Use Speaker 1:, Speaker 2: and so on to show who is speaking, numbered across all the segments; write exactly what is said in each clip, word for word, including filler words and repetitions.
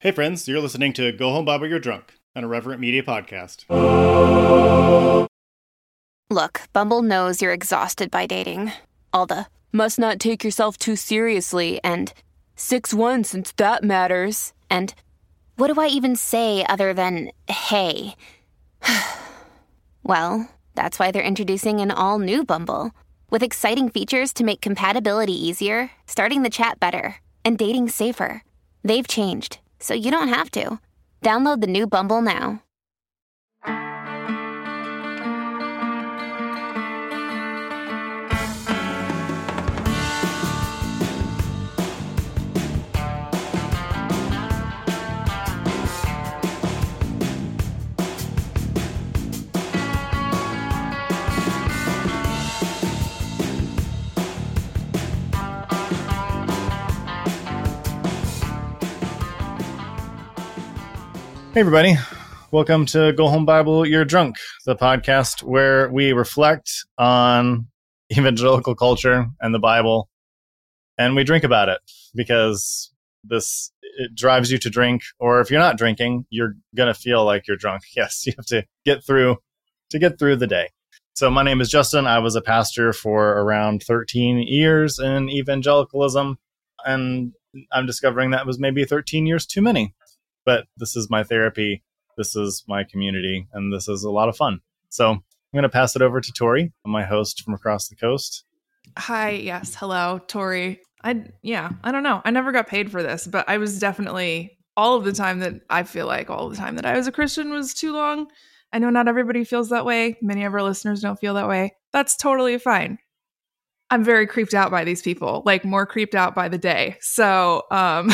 Speaker 1: Hey friends, you're listening to Go Home Bible You're Drunk, an Irreverent Media podcast.
Speaker 2: Look, Bumble knows you're exhausted by dating. All the, must not take yourself too seriously, and six one since that matters, and what do I even say other than, hey? Well, that's why they're introducing an all-new Bumble, with exciting features to make compatibility easier, starting the chat better, and dating safer. They've changed, so you don't have to. Download the new Bumble now.
Speaker 1: Hey everybody, welcome to Go Home Bible You're Drunk, the podcast where we reflect on evangelical culture and the Bible, and we drink about it because this it drives you to drink, or if you're not drinking, you're gonna feel like you're drunk. Yes, you have to get through to get through the day. So my name is Justin. I was a pastor for around thirteen years in evangelicalism, and I'm discovering that was maybe thirteen years too many. But this is my therapy, this is my community, and this is a lot of fun. So I'm going to pass it over to Tori, my host from across the coast.
Speaker 3: Hi, yes, hello, Tori. I yeah, I don't know. I never got paid for this, but I was definitely, all of the time that I feel like all the time that I was a Christian was too long. I know not everybody feels that way. Many of our listeners don't feel that way. That's totally fine. I'm very creeped out by these people, like more creeped out by the day. So, um...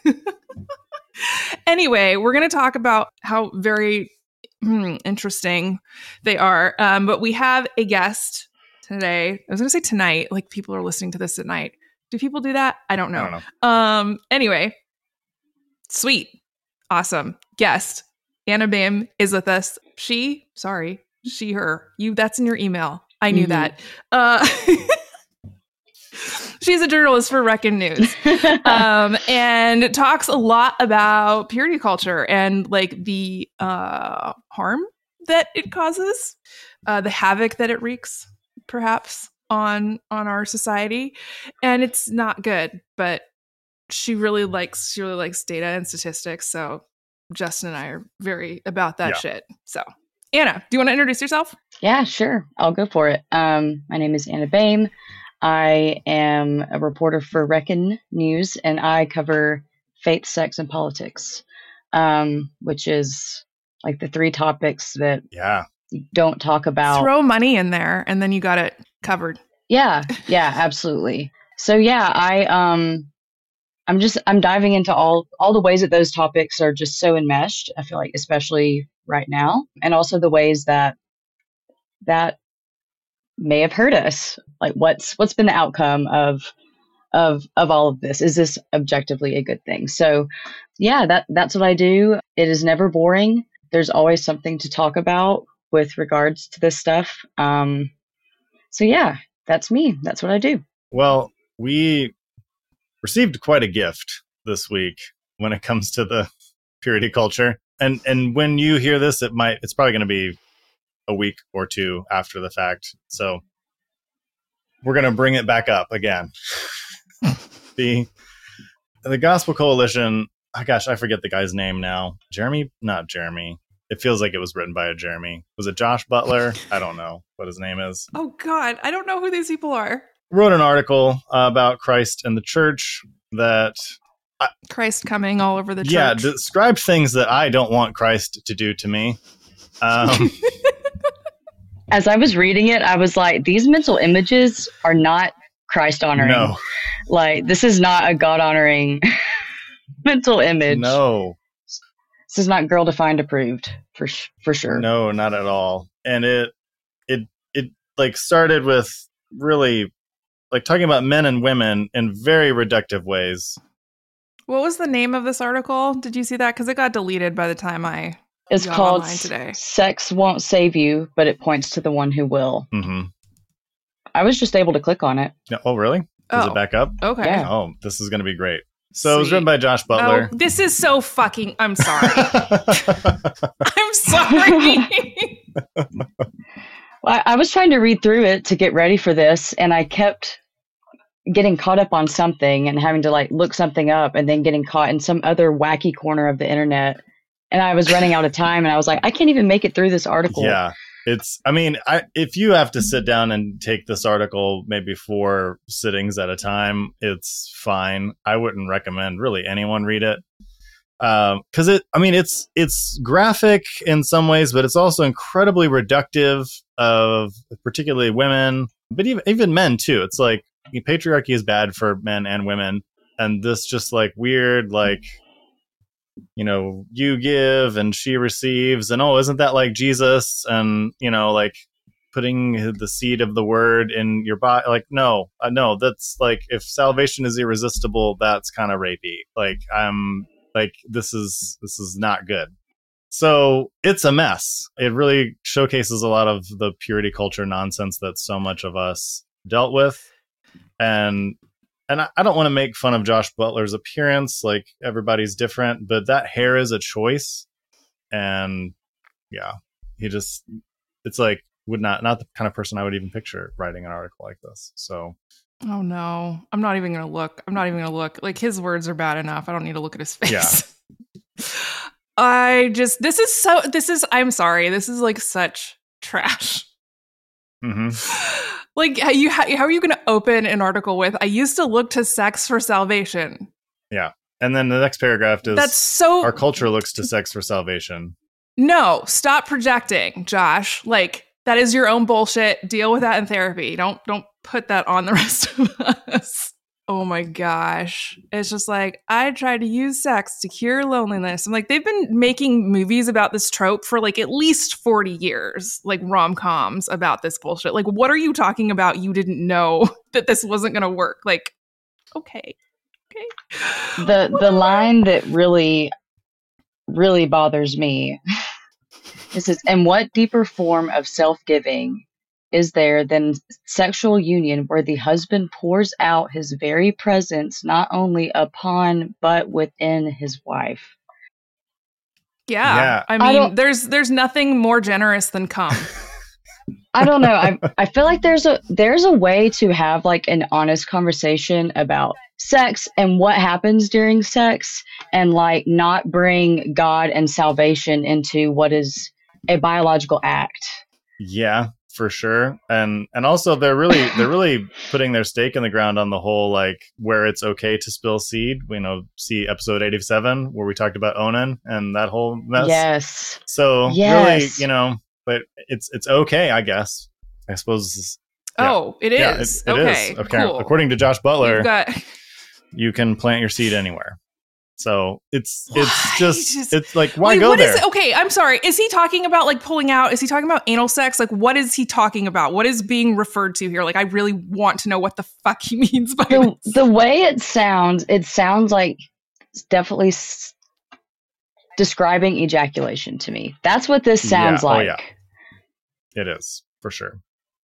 Speaker 3: Anyway, we're going to talk about how very hmm, interesting they are. Um, but we have a guest today. I was going to say tonight, like people are listening to this at night. Do people do that? I don't know.
Speaker 1: I don't know.
Speaker 3: Um, anyway, sweet, awesome guest. Anna Bame is with us. She, sorry, she, her. You. That's in your email. I knew mm-hmm. that. Uh, She's a journalist for Reckon News, um, and talks a lot about purity culture and like the uh, harm that it causes, uh, the havoc that it wreaks, perhaps on on our society, and it's not good. But she really likes she really likes data and statistics. So Justin and I are very about that yeah. shit. So Anna, do you want to introduce yourself?
Speaker 4: Yeah, sure. I'll go for it. Um, my name is Anna Bame. I am a reporter for Reckon News, and I cover faith, sex, and politics, um, which is like the three topics that
Speaker 1: yeah.
Speaker 4: you don't talk about.
Speaker 3: Throw money in there, and then you got it covered.
Speaker 4: Yeah, yeah, absolutely. So yeah, I um, I'm just I'm diving into all all the ways that those topics are just so enmeshed. I feel like, especially right now, and also the ways that that. may have hurt us. Like what's what's been the outcome of of of all of this? Is this objectively a good thing? So yeah, that that's what I do. It is never boring. There's always something to talk about with regards to this stuff. Um, so yeah, that's me. That's what I do.
Speaker 1: Well, we received quite a gift this week when it comes to the purity culture. And and when you hear this, it might it's probably going to be a week or two after the fact. So we're going to bring it back up again. the the Gospel Coalition, oh gosh, I forget the guy's name now. Jeremy? Not Jeremy. It feels like it was written by a Jeremy. Was it Josh Butler? I don't know what his name is.
Speaker 3: Oh God, I don't know who these people are.
Speaker 1: Wrote an article uh, about Christ and the church that... I,
Speaker 3: Christ coming all over the church.
Speaker 1: Yeah, described things that I don't want Christ to do to me. Um
Speaker 4: As I was reading it, I was like, these mental images are not Christ honoring.
Speaker 1: No.
Speaker 4: Like, this is not a God honoring mental image.
Speaker 1: No.
Speaker 4: This is not Girl Defined approved for sh- for sure.
Speaker 1: No, not at all. And it it it like started with really like talking about men and women in very reductive ways.
Speaker 3: What was the name of this article? Did you see that? Because it got deleted by the time I
Speaker 4: It's
Speaker 3: got
Speaker 4: called
Speaker 3: online today.
Speaker 4: Sex Won't Save You, but it points to the one who will.
Speaker 1: Mm-hmm.
Speaker 4: I was just able to click on it.
Speaker 1: Oh, really? Is
Speaker 3: Oh,
Speaker 1: it back up?
Speaker 3: Okay.
Speaker 4: Yeah.
Speaker 1: Oh, this is going to be great. So it was written by Josh Butler.
Speaker 3: Oh, this is so fucking... I'm sorry. I'm sorry.
Speaker 4: Well, I, I was trying to read through it to get ready for this, and I kept getting caught up on something and having to like look something up and then getting caught in some other wacky corner of the internet. And I was running out of time, and I was like, I can't even make it through this article.
Speaker 1: Yeah. It's, I mean, I, if you have to sit down and take this article maybe four sittings at a time, it's fine. I wouldn't recommend really anyone read it. Um, cause it, I mean, it's, it's graphic in some ways, but it's also incredibly reductive of particularly women, but even, even men too. It's like patriarchy is bad for men and women. And this just like weird, like, you know, you give and she receives, and oh, isn't that like Jesus? And, you know, like putting the seed of the word in your body. Like, no, uh, no, that's like, if salvation is irresistible, that's kind of rapey. Like, I'm like, this is, this is not good. So it's a mess. It really showcases a lot of the purity culture nonsense that so much of us dealt with. And And I, I don't want to make fun of Josh Butler's appearance. Like, everybody's different, but that hair is a choice. And yeah, he just, it's like, would not, not the kind of person I would even picture writing an article like this. So.
Speaker 3: Oh no, I'm not even going to look. I'm not even going to look. Like, his words are bad enough. I don't need to look at his face.
Speaker 1: Yeah.
Speaker 3: I just, this is so, this is, I'm sorry. This is like such trash.
Speaker 1: Mm-hmm.
Speaker 3: Like, how, you, how, how are you going to open an article with, I used to look to sex for salvation?
Speaker 1: Yeah. And then the next paragraph is,
Speaker 3: that's so,
Speaker 1: our culture looks to sex for salvation.
Speaker 3: No, stop projecting, Josh. Like, that is your own bullshit. Deal with that in therapy. Don't, don't put that on the rest of us. Oh my gosh. It's just like, I tried to use sex to cure loneliness. I'm like, they've been making movies about this trope for like at least forty years, like rom-coms about this bullshit. Like, what are you talking about? You didn't know that this wasn't going to work. Like, okay. Okay.
Speaker 4: The the line that really, really bothers me is this, and what deeper form of self-giving is there than sexual union where the husband pours out his very presence not only upon but within his wife?
Speaker 3: Yeah,
Speaker 1: yeah.
Speaker 3: I
Speaker 4: I
Speaker 3: mean, there's there's nothing more generous than cum.
Speaker 4: I don't know. I I feel like there's a there's a way to have like an honest conversation about sex and what happens during sex, and like not bring God and salvation into what is a biological act.
Speaker 1: Yeah, for sure. And and also they're really they're really putting their stake in the ground on the whole, like, where it's okay to spill seed. We know, see episode eighty-seven where we talked about Onan and that whole mess.
Speaker 4: Yes.
Speaker 1: So
Speaker 4: Yes.
Speaker 1: really, you know, but it's it's okay, I guess. I suppose. Yeah.
Speaker 3: Oh, it is.
Speaker 1: Yeah, it, it
Speaker 3: okay,
Speaker 1: is. Okay.
Speaker 3: cool.
Speaker 1: According to Josh Butler,
Speaker 3: You've got...
Speaker 1: you can plant your seed anywhere. So it's
Speaker 3: Why?
Speaker 1: it's just,
Speaker 3: Just-
Speaker 1: it's like, why
Speaker 3: Wait,
Speaker 1: go
Speaker 3: what
Speaker 1: there?
Speaker 3: is- okay, I'm sorry. Is he talking about like pulling out? Is he talking about anal sex? Like, what is he talking about? What is being referred to here? Like, I really want to know what the fuck he means by
Speaker 4: The
Speaker 3: this.
Speaker 4: the way it sounds, it sounds like it's definitely s- describing ejaculation to me. That's what this sounds
Speaker 1: Yeah. Oh,
Speaker 4: like.
Speaker 1: yeah. It is, for sure.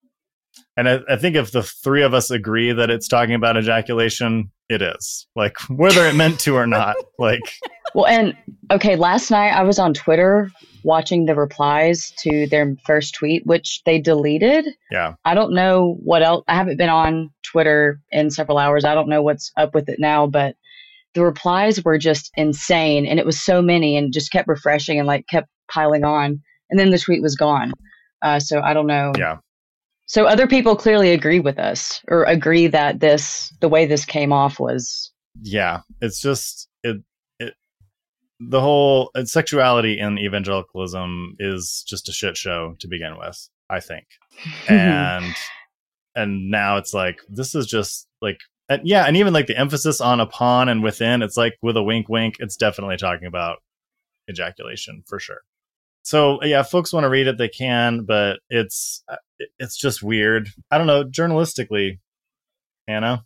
Speaker 1: And I, I think if the three of us agree that it's talking about ejaculation, it is. Like, whether it meant to or not. Like,
Speaker 4: Well, and okay, last night I was on Twitter watching the replies to their first tweet, which they deleted.
Speaker 1: yeah.
Speaker 4: I don't know what else. I haven't been on Twitter in several hours. I don't know what's up with it now, but the replies were just insane. And it was so many and just kept refreshing and like kept piling on. And then the tweet was gone. Uh, so I don't know.
Speaker 1: Yeah.
Speaker 4: So other people clearly agree with us or agree that this, the way this came off was.
Speaker 1: Yeah. It's just, it, it, the whole uh, sexuality in evangelicalism is just a shit show to begin with, I think. And, and now it's like, this is just like, and yeah. And even like the emphasis on upon and within, it's like with a wink, wink, it's definitely talking about ejaculation for sure. So yeah, if folks want to read it, they can, but it's it's just weird. I don't know, journalistically, Hannah.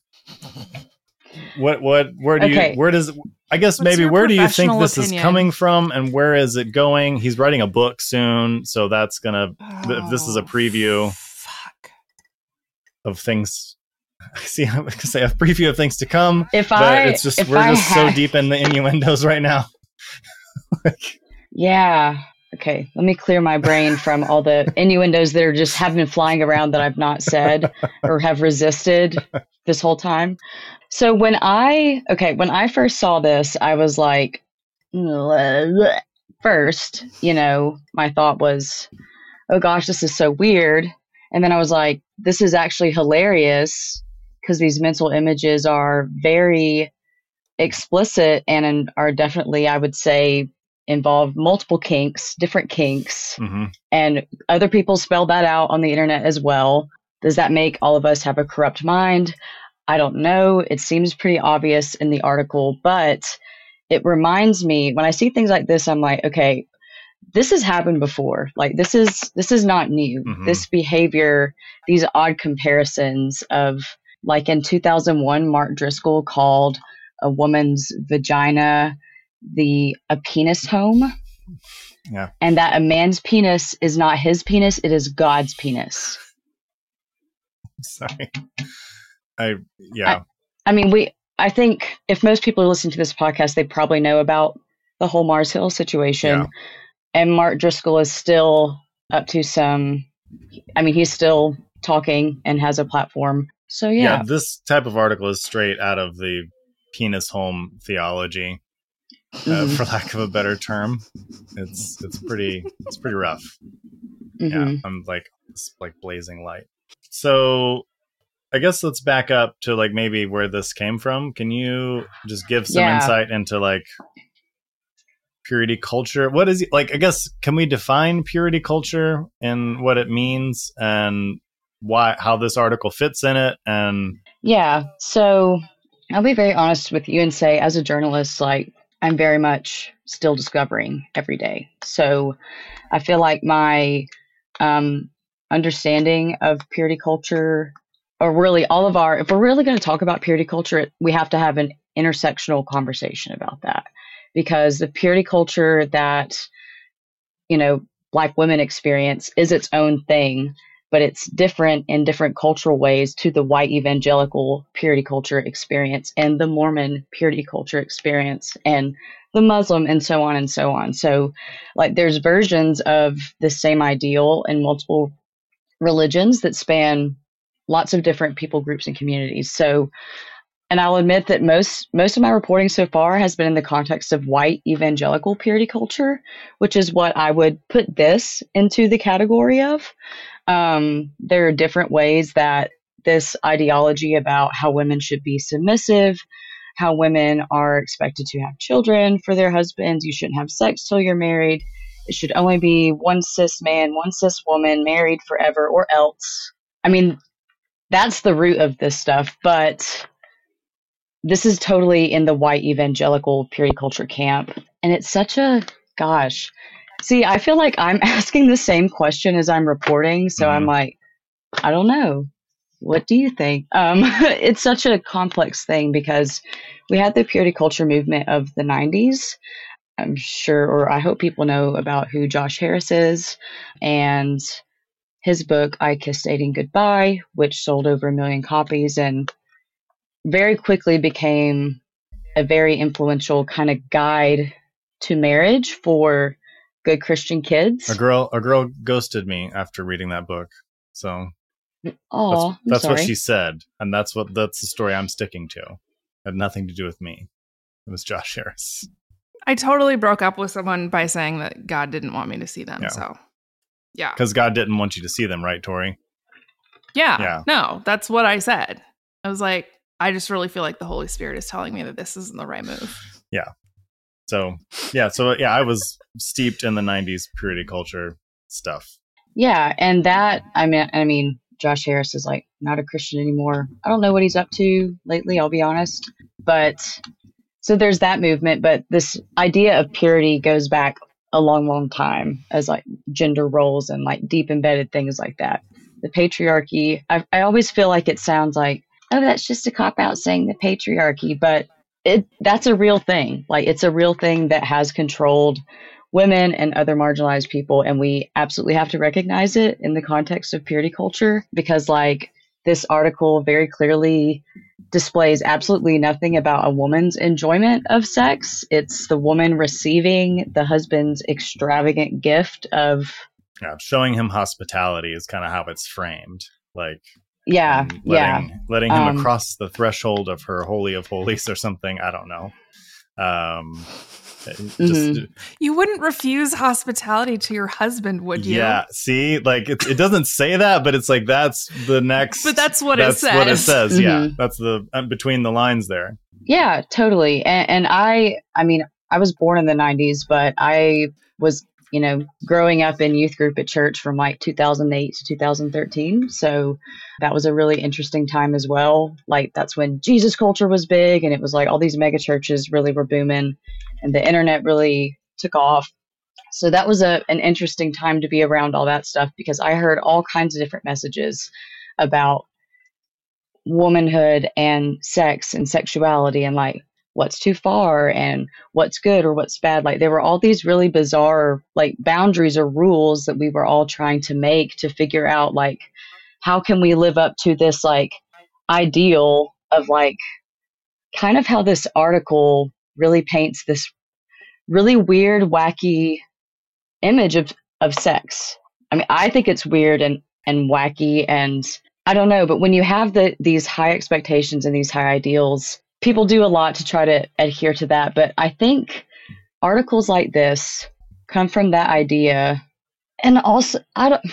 Speaker 1: What what where do
Speaker 4: Okay.
Speaker 1: you where does I guess
Speaker 3: What's
Speaker 1: maybe
Speaker 3: your
Speaker 1: where do you think
Speaker 3: professional
Speaker 1: this
Speaker 3: opinion?
Speaker 1: is coming from and where is it going? He's writing a book soon, so that's gonna th- this is a
Speaker 3: Oh,
Speaker 1: preview
Speaker 3: Fuck.
Speaker 1: of things See, I was gonna say a preview of things to come.
Speaker 4: If
Speaker 1: but
Speaker 4: I,
Speaker 1: it's just
Speaker 4: if
Speaker 1: we're
Speaker 4: I
Speaker 1: just
Speaker 4: had,
Speaker 1: so deep in the innuendos right now. Like,
Speaker 4: yeah. Okay. Let me clear my brain from all the innuendos that are just have been flying around that I've not said or have resisted this whole time. So when I, okay, when I first saw this, I was like, first, you know, my thought was, oh gosh, this is so weird. And then I was like, this is actually hilarious because these mental images are very explicit and are definitely, I would say, involve multiple kinks, different kinks,
Speaker 1: mm-hmm.
Speaker 4: and other people spell that out on the internet as well. Does that make all of us have a corrupt mind? I don't know. It seems pretty obvious in the article, but it reminds me when I see things like this, I'm like, okay, this has happened before. Like this is, this is not new.
Speaker 1: Mm-hmm.
Speaker 4: This behavior, these odd comparisons of like in two thousand one, Mark Driscoll called a woman's vagina the a penis home.
Speaker 1: Yeah.
Speaker 4: And that a man's penis is not his penis, it is God's penis.
Speaker 1: Sorry. I yeah.
Speaker 4: I, I mean we I think if most people are listening to this podcast, they probably know about the whole Mars Hill situation.
Speaker 1: Yeah.
Speaker 4: And Mark Driscoll is still up to some I mean he's still talking and has a platform. So yeah.
Speaker 1: Yeah, this type of article is straight out of the penis home theology. Uh,
Speaker 4: Mm-hmm.
Speaker 1: for lack of a better term, it's it's pretty it's pretty rough.
Speaker 4: Mm-hmm.
Speaker 1: Yeah, I'm like it's like blazing light. So, I guess let's back up to like maybe where this came from. Can you just give some
Speaker 4: Yeah.
Speaker 1: insight into like purity culture? What is it like? I guess can we define purity culture and what it means and why how this article fits in it? And
Speaker 4: Yeah. So I'll be very honest with you and say, as a journalist, like I'm very much still discovering every day. So I feel like my um, understanding of purity culture, or really all of our, if we're really going to talk about purity culture, we have to have an intersectional conversation about that. Because the purity culture that, you know, Black women experience is its own thing, but it's different in different cultural ways to the white evangelical purity culture experience and the Mormon purity culture experience and the Muslim and so on and so on. So like there's versions of the same ideal in multiple religions that span lots of different people groups and communities. So, and I'll admit that most, most of my reporting so far has been in the context of white evangelical purity culture, which is what I would put this into the category of. Um, there are different ways that this ideology about how women should be submissive, how women are expected to have children for their husbands, you shouldn't have sex till you're married, it should only be one cis man, one cis woman, married forever or else. I mean, that's the root of this stuff, but this is totally in the white evangelical purity culture camp. And it's such a, gosh, see, I feel like I'm asking the same question as I'm reporting. So
Speaker 1: Mm-hmm.
Speaker 4: I'm like, I don't know. What do you think? Um, it's such a complex thing because we had the purity culture movement of the nineties. I'm sure, or I hope people know about who Josh Harris is and his book, I Kissed Dating Goodbye, which sold over a million copies and very quickly became a very influential kind of guide to marriage for good Christian kids.
Speaker 1: a girl a girl ghosted me after reading that book. So
Speaker 4: Oh,
Speaker 1: that's, that's what she said, and that's what that's the story I'm sticking to. It had nothing to do with me. It was Josh Harris.
Speaker 3: I totally broke up with someone by saying that God didn't want me to see them.
Speaker 1: Yeah.
Speaker 3: So, yeah.
Speaker 1: Because God didn't want you to see them, right, Tori?
Speaker 3: Yeah.
Speaker 1: Yeah.
Speaker 3: No, that's what I said. I was like, I just really feel like the Holy Spirit is telling me that this isn't the right move.
Speaker 1: Yeah. So, yeah. So, yeah, I was steeped in the nineties purity culture stuff.
Speaker 4: Yeah, and that I mean, I mean, Josh Harris is like not a Christian anymore. I don't know what he's up to lately, I'll be honest. But so there's that movement, but this idea of purity goes back a long, long time as like gender roles and like deep embedded things like that. The patriarchy, I, I always feel like it sounds like, oh, that's just a cop out saying the patriarchy, but it that's a real thing. Like it's a real thing that has controlled women and other marginalized people. And we absolutely have to recognize it in the context of purity culture because like this article very clearly displays absolutely nothing about a woman's enjoyment of sex. It's the woman receiving the husband's extravagant gift of
Speaker 1: yeah, showing him hospitality is kind of how it's framed. Like,
Speaker 4: yeah,
Speaker 1: letting,
Speaker 4: yeah,
Speaker 1: letting him
Speaker 4: um,
Speaker 1: across the threshold of her holy of holies or something. I don't know. Um, just,
Speaker 4: mm-hmm.
Speaker 3: You wouldn't refuse hospitality to your husband, would you?
Speaker 1: Yeah. See, like it, it doesn't say that, but it's like that's the next.
Speaker 3: But that's what
Speaker 1: that's
Speaker 3: it says.
Speaker 1: What it says.
Speaker 4: Mm-hmm.
Speaker 1: Yeah, that's the uh, between the lines there.
Speaker 4: Yeah, totally. And, and I, I mean, I was born in the nineties, but I was, you know, growing up in youth group at church from like two thousand eight to two thousand thirteen. So that was a really interesting time as well. Like that's when Jesus culture was big, and it was like all these mega churches really were booming, and the internet really took off. So that was a an interesting time to be around all that stuff, because I heard all kinds of different messages about womanhood and sex and sexuality, and like what's too far and what's good or what's bad. Like there were all these really bizarre like boundaries or rules that we were all trying to make to figure out like how can we live up to this like ideal of like kind of how this article really paints this really weird, wacky image of, of sex. I mean, I think it's weird and, and wacky, and I don't know, but when you have the these high expectations and these high ideals, people do a lot to try to adhere to that. But I think articles like this come from that idea. And also, I don't,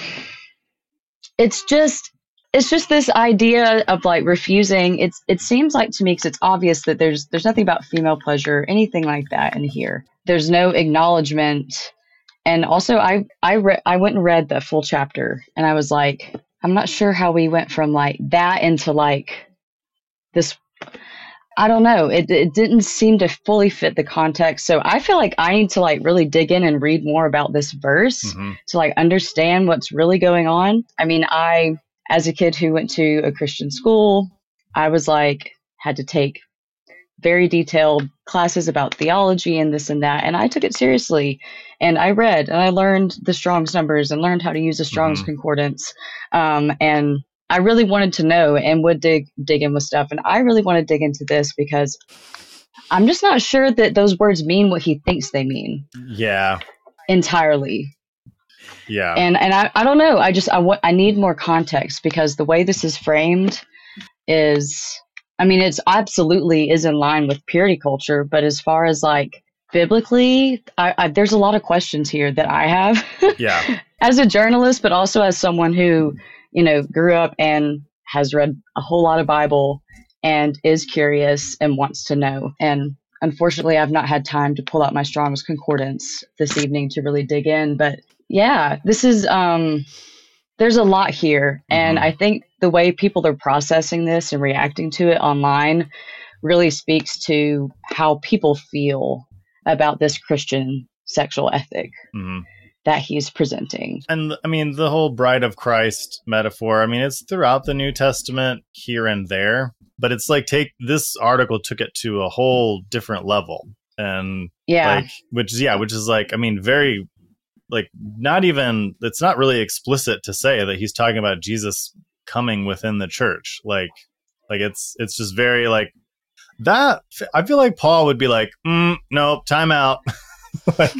Speaker 4: it's just, it's just this idea of like refusing. It's, it seems like to me, because it's obvious that there's, there's nothing about female pleasure, anything like that in here. There's no acknowledgement. And also I, I read, I went and read the full chapter, and I was like, I'm not sure how we went from like that into like this. I don't know. It it didn't seem to fully fit the context. So I feel like I need to like really dig in and read more about this verse
Speaker 1: Mm-hmm.
Speaker 4: to like understand what's really going on. I mean, I, as a kid who went to a Christian school, I was like, had to take very detailed classes about theology and this and that. And I took it seriously, and I read and I learned the Strong's numbers and learned how to use a Strong's
Speaker 1: Mm-hmm.
Speaker 4: concordance. Um, and I really wanted to know and would dig dig in with stuff. And I really want to dig into this because I'm just not sure that those words mean what he thinks they mean
Speaker 1: Yeah.
Speaker 4: entirely.
Speaker 1: Yeah.
Speaker 4: And and I, I don't know. I just I want I need more context, because the way this is framed is, I mean, it's absolutely is in line with purity culture. But as far as like biblically, I, I, there's a lot of questions here that I have
Speaker 1: Yeah.
Speaker 4: as a journalist, but also as someone who, you know, grew up and has read a whole lot of Bible and is curious and wants to know. And unfortunately, I've not had time to pull out my Strong's Concordance this evening to really dig in. But yeah, this is, um, there's a lot here. And
Speaker 1: Mhm.
Speaker 4: I think the way people are processing this and reacting to it online really speaks to how people feel about this Christian sexual ethic
Speaker 1: Mhm.
Speaker 4: that he's presenting.
Speaker 1: And I mean, the whole bride of Christ metaphor, I mean, it's throughout the New Testament here and there, but it's like take this article took it to a whole different level. And
Speaker 4: Yeah.
Speaker 1: like, which is, yeah, which is like, I mean, very like not even, it's not really explicit to say that he's talking about Jesus coming within the church. Like, like it's, it's just very like that. I feel like Paul would be like, mm, nope, time out. Like,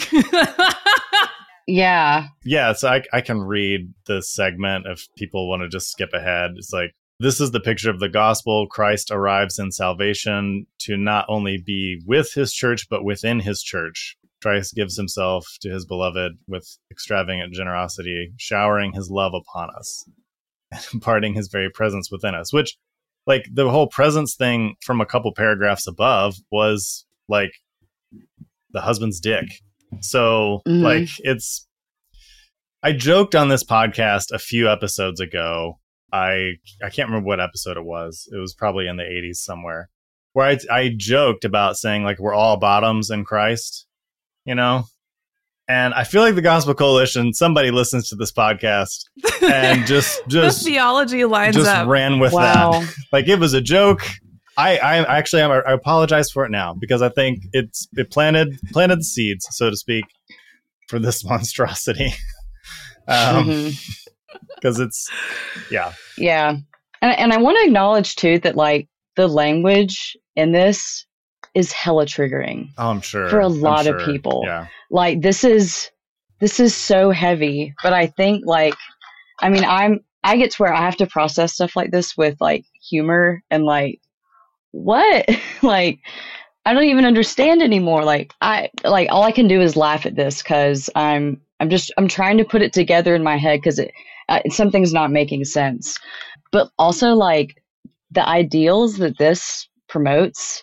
Speaker 4: Yeah.
Speaker 1: yeah, so I, I can read this segment if people want to just skip ahead. It's like, this is the picture of the gospel. Christ arrives in salvation to not only be with his church, but within his church. Christ gives himself to his beloved with extravagant generosity, showering his love upon us, and imparting his very presence within us, which, like, the whole presence thing from a couple paragraphs above was, like, the husband's dick. So,
Speaker 4: Mhm.
Speaker 1: like, it's... I joked on this podcast a few episodes ago. I I can't remember what episode it was. It was probably in the eighties somewhere, where I, I joked about saying, like, we're all bottoms in Christ, you know? And I feel like the Gospel Coalition, somebody listens to this podcast and just just
Speaker 3: the theology lines
Speaker 1: just
Speaker 3: up.
Speaker 1: ran with
Speaker 4: Wow.
Speaker 1: that. Like, it was a joke. I, I actually I apologize for it now, because I think it's it planted planted the seeds, so to speak, for this monstrosity. Um,
Speaker 4: Mhm.
Speaker 1: because it's, yeah.
Speaker 4: Yeah. And, and I want to acknowledge too that like the language in this is hella triggering.
Speaker 1: Oh, I'm sure.
Speaker 4: For a lot
Speaker 1: sure.
Speaker 4: of people.
Speaker 1: Yeah.
Speaker 4: Like this is, this is so heavy, but I think like, I mean, I'm, I get to where I have to process stuff like this with like humor and like, what? Like, I don't even understand anymore. Like I, like all I can do is laugh at this because I'm, I'm just, I'm trying to put it together in my head because it, uh, something's not making sense. But also like the ideals that this promotes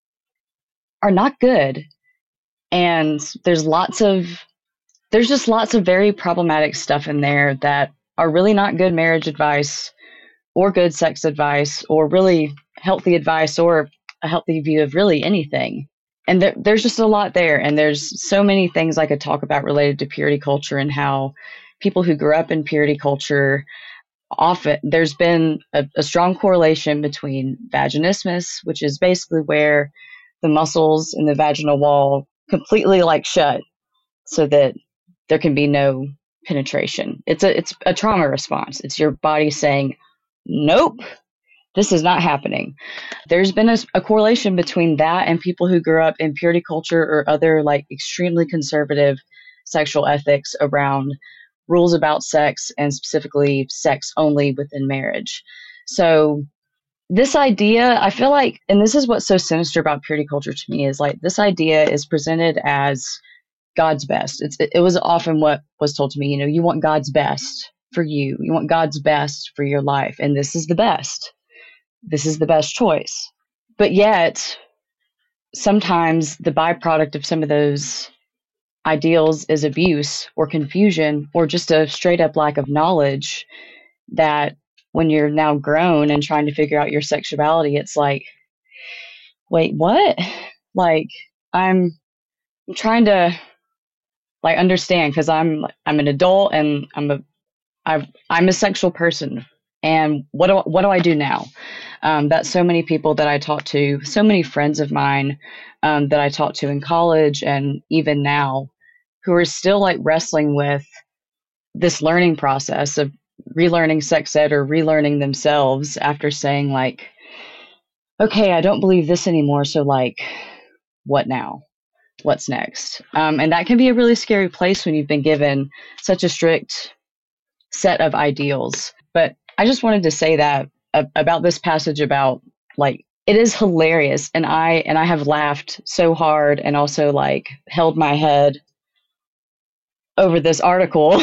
Speaker 4: are not good. And there's lots of, there's just lots of very problematic stuff in there that are really not good marriage advice or good sex advice or really healthy advice or a healthy view of really anything. And there, there's just a lot there. And there's so many things I could talk about related to purity culture and how people who grew up in purity culture often, there's been a, a strong correlation between vaginismus, which is basically where the muscles in the vaginal wall completely like shut so that there can be no penetration. It's a, it's a trauma response. It's your body saying, nope, this is not happening. There's been a, a correlation between that and people who grew up in purity culture or other like extremely conservative sexual ethics around rules about sex and specifically sex only within marriage. So this idea, I feel like, and this is what's so sinister about purity culture to me, is like this idea is presented as God's best. It's, it was often what was told to me, you know, you want God's best for you. You want God's best for your life. And this is the best. This is the best choice. But yet, sometimes the byproduct of some of those ideals is abuse or confusion or just a straight up lack of knowledge that when you're now grown and trying to figure out your sexuality, it's like, wait, what? Like, I'm, I'm trying to like understand because I'm I'm an adult and I'm a I've, I'm a sexual person. And what do what do I do now? Um, that so many people that I talk to, so many friends of mine um, that I talked to in college and even now, who are still like wrestling with this learning process of relearning sex ed or relearning themselves after saying like, okay, I don't believe this anymore. So like, what now? What's next? Um, and that can be a really scary place when you've been given such a strict set of ideals. But I just wanted to say that uh, about this passage about like, it is hilarious. And I, and I have laughed so hard and also like held my head over this article,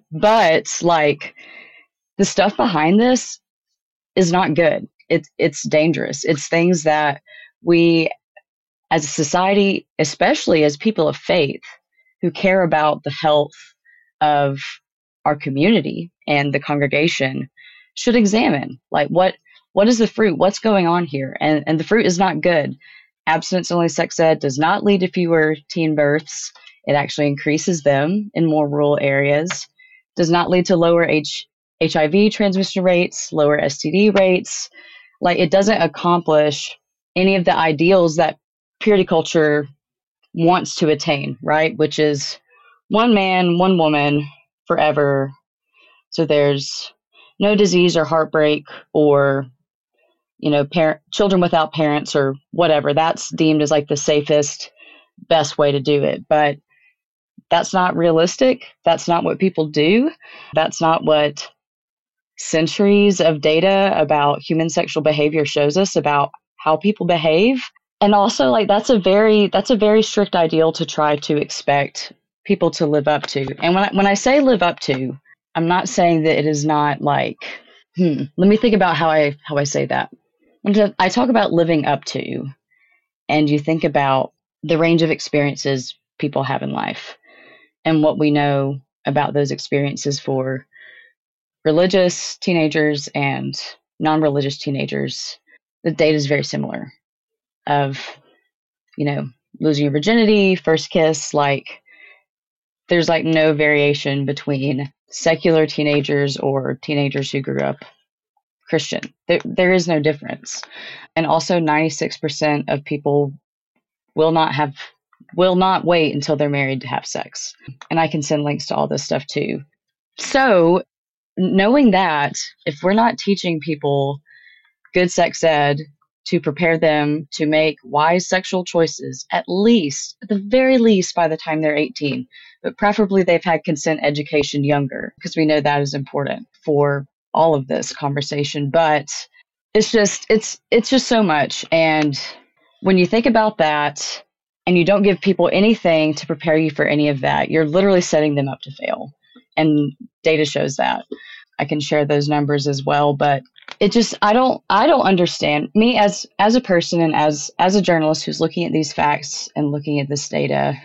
Speaker 4: but like the stuff behind this is not good. It's, it's dangerous. It's things that we as a society, especially as people of faith who care about the health of our community and the congregation, should examine. Like, what what is the fruit? What's going on here? And and the fruit is not good. Abstinence-only sex ed does not lead to fewer teen births. It actually increases them in more rural areas. Does not lead to lower H- HIV transmission rates, lower S T D rates. Like, it doesn't accomplish any of the ideals that purity culture wants to attain, right? Which is one man, one woman forever. So there's no disease or heartbreak or, you know, parent, children without parents or whatever. That's deemed as like the safest, best way to do it. But that's not realistic. That's not what people do. That's not what centuries of data about human sexual behavior shows us about how people behave. And also, like, that's a very that's a very strict ideal to try to expect people to live up to. And when I, when I say live up to, I'm not saying that it is not like, hmm, let me think about how I how I say that. When I talk about living up to, and you think about the range of experiences people have in life and what we know about those experiences for religious teenagers and non-religious teenagers, the data is very similar. Of, you know, losing your virginity, first kiss, like there's like no variation between secular teenagers or teenagers who grew up Christian. There, there is no difference. And also ninety-six percent of people will not have, will not wait until they're married to have sex. And I can send links to all this stuff too. So knowing that if we're not teaching people good sex ed to prepare them to make wise sexual choices, at least, at the very least, by the time they're eighteen, but preferably they've had consent education younger, because we know that is important for all of this conversation. But it's just, it's, it's just so much. And when you think about that and you don't give people anything to prepare you for any of that, you're literally setting them up to fail. And data shows that. I can share those numbers as well, but it just, I don't, I don't understand me as, as a person and as, as a journalist who's looking at these facts and looking at this data.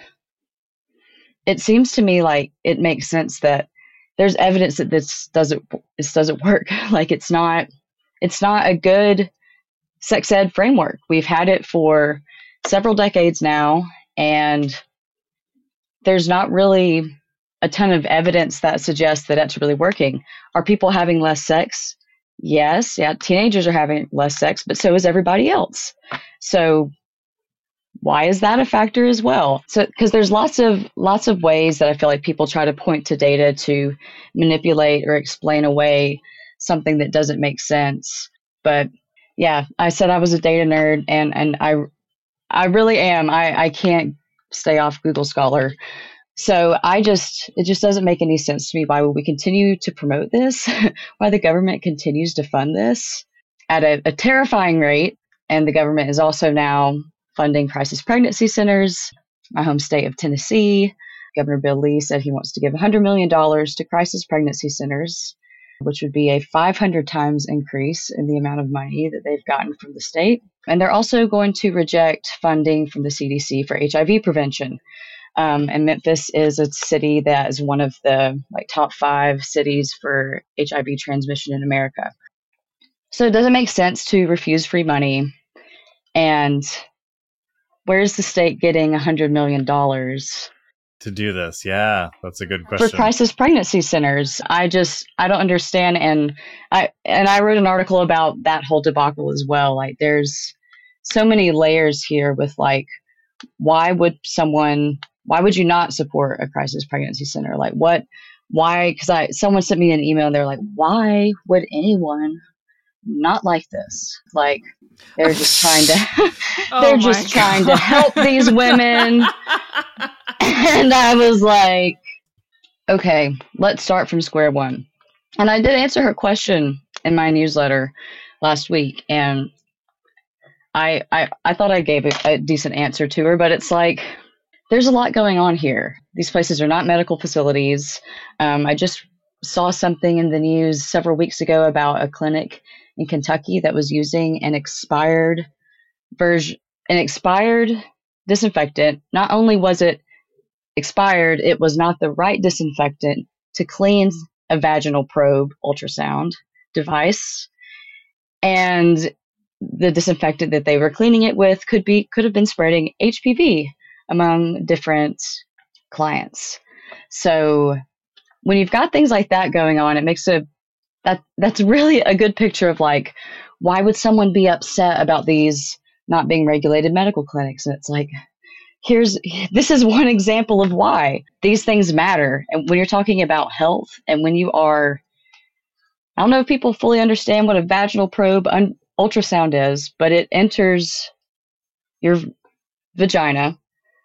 Speaker 4: It seems to me like it makes sense that there's evidence that this doesn't, this doesn't work. Like it's not, it's not a good sex ed framework. We've had it for several decades now, and there's not really a ton of evidence that suggests that that's really working. Are people having less sex? Yes. Yeah. Teenagers are having less sex, but so is everybody else. So why is that a factor as well? So, because there's lots of, lots of ways that I feel like people try to point to data to manipulate or explain away something that doesn't make sense. But yeah, I said I was a data nerd, and, and I, I really am. I, I can't stay off Google Scholar. So I just, it just doesn't make any sense to me. Why would we continue to promote this? Why the government continues to fund this at a, a terrifying rate. And the government is also now funding crisis pregnancy centers. My home state of Tennessee, Governor Bill Lee said he wants to give one hundred million dollars to crisis pregnancy centers, which would be a five hundred times increase in the amount of money that they've gotten from the state. And they're also going to reject funding from the C D C for H I V prevention. Um, and Memphis is a city that is one of the like top five cities for H I V transmission in America. So it doesn't make sense to refuse free money. And where's the state getting one hundred million dollars
Speaker 1: to do this? Yeah, that's a good question.
Speaker 4: For crisis pregnancy centers? I just, I don't understand. And I, and I wrote an article about that whole debacle as well. Like there's so many layers here with like, why would someone, why would you not support a crisis pregnancy center? Like what, why? Because I, someone sent me an email and they're like, why would anyone not like this? Like they're just trying to,
Speaker 3: Oh
Speaker 4: they're
Speaker 3: my
Speaker 4: just
Speaker 3: God.
Speaker 4: trying to help these women. And I was like, okay, let's start from square one. And I did answer her question in my newsletter last week. And I, I, I thought I gave a, a decent answer to her, but it's like, there's a lot going on here. These places are not medical facilities. Um, I just saw something in the news several weeks ago about a clinic in Kentucky that was using an expired version, an expired disinfectant. Not only was it expired, it was not the right disinfectant to clean a vaginal probe ultrasound device. And the disinfectant that they were cleaning it with could be could have been spreading H P V among different clients. So when you've got things like that going on, it makes a that that's really a good picture of like, why would someone be upset about these not being regulated medical clinics? And it's like, here's this is one example of why these things matter. And when you're talking about health, and when you are, I don't know if people fully understand what a vaginal probe un- ultrasound is, but it enters your vagina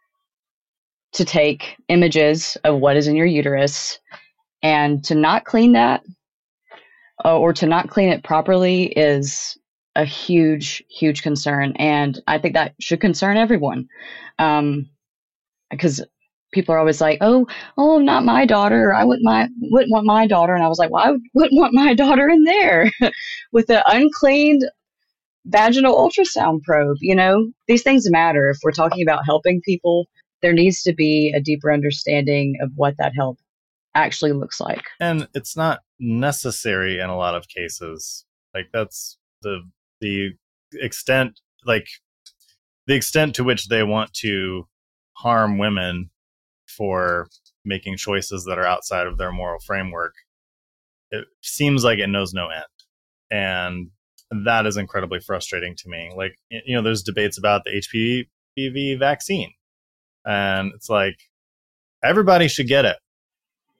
Speaker 4: to take images of what is in your uterus, and to not clean that uh, or to not clean it properly is a huge, huge concern. And I think that should concern everyone. Um, because people are always like, oh, oh, not my daughter. I wouldn't, my, wouldn't want my daughter. And I was like, well, I wouldn't want my daughter in there with an uncleaned vaginal ultrasound probe. You know, these things matter. If we're talking about helping people, there needs to be a deeper understanding of what that help actually looks like.
Speaker 1: And it's not necessary in a lot of cases. Like that's the the extent, like the extent to which they want to harm women for making choices that are outside of their moral framework. It seems like it knows no end. And that is incredibly frustrating to me. Like, you know, there's debates about the H P V vaccine. And it's like, everybody should get it.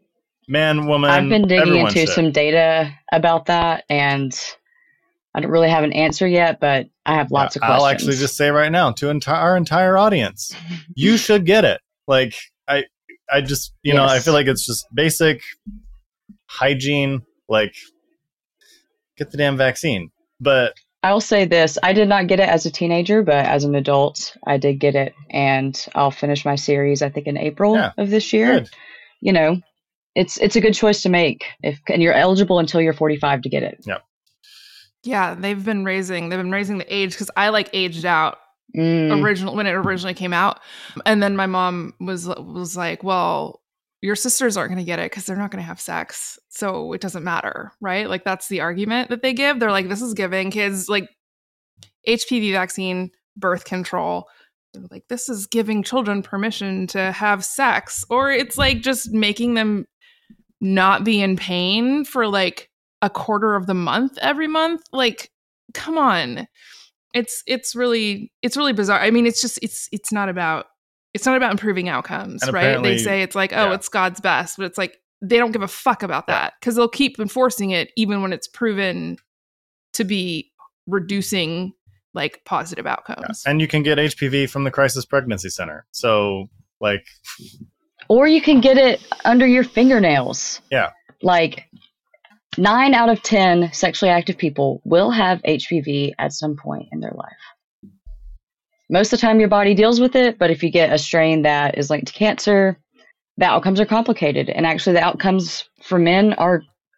Speaker 1: man, woman.
Speaker 4: I've been digging
Speaker 1: everyone
Speaker 4: into
Speaker 1: should.
Speaker 4: some data about that, and I don't really have an answer yet, but I have lots
Speaker 1: Yeah,
Speaker 4: of questions.
Speaker 1: I'll actually just say right now to enti- our entire audience, you should get it. Like, I, I just, you know, I
Speaker 4: Yes.
Speaker 1: feel like it's just basic hygiene. Like, get the damn vaccine. But
Speaker 4: I'll say this. I did not get it as a teenager, but as an adult, I did get it. And I'll finish my series, I think, in April
Speaker 1: Yeah.
Speaker 4: of this year.
Speaker 1: good.
Speaker 4: You know, it's it's a good choice to make. If and you're eligible until you're forty-five to get it.
Speaker 3: Yeah, they've been raising they've been raising the age because I like aged out
Speaker 4: Mm,
Speaker 3: original when it originally came out, and then my mom was was like, "Well, your sisters aren't going to get it because they're not going to have sex, so it doesn't matter, right?" Like that's the argument that they give. They're like, "This is giving kids like H P V vaccine, birth control." They're like, "This is giving children permission to have sex," or it's like just making them not be in pain for like a quarter of the month every month. Like, come on. It's it's really it's really bizarre. I mean, it's just it's it's not about it's not about improving outcomes,
Speaker 1: And
Speaker 3: right?
Speaker 1: apparently-
Speaker 3: They say it's like, oh,
Speaker 1: yeah.
Speaker 3: it's God's best, but it's like they don't give a fuck about
Speaker 1: Yeah.
Speaker 3: that because they'll keep enforcing it even when it's proven to be reducing like positive
Speaker 1: Yeah.
Speaker 3: outcomes.
Speaker 1: And you can get H P V from the Crisis Pregnancy Center. So, like,
Speaker 4: or you can get it under your fingernails.
Speaker 1: Yeah.
Speaker 4: Like nine out of ten sexually active people will have H P V at some point in their life. Most of the time your body deals with it, but if you get a strain that is linked to cancer, the outcomes are complicated. And actually the outcomes for men are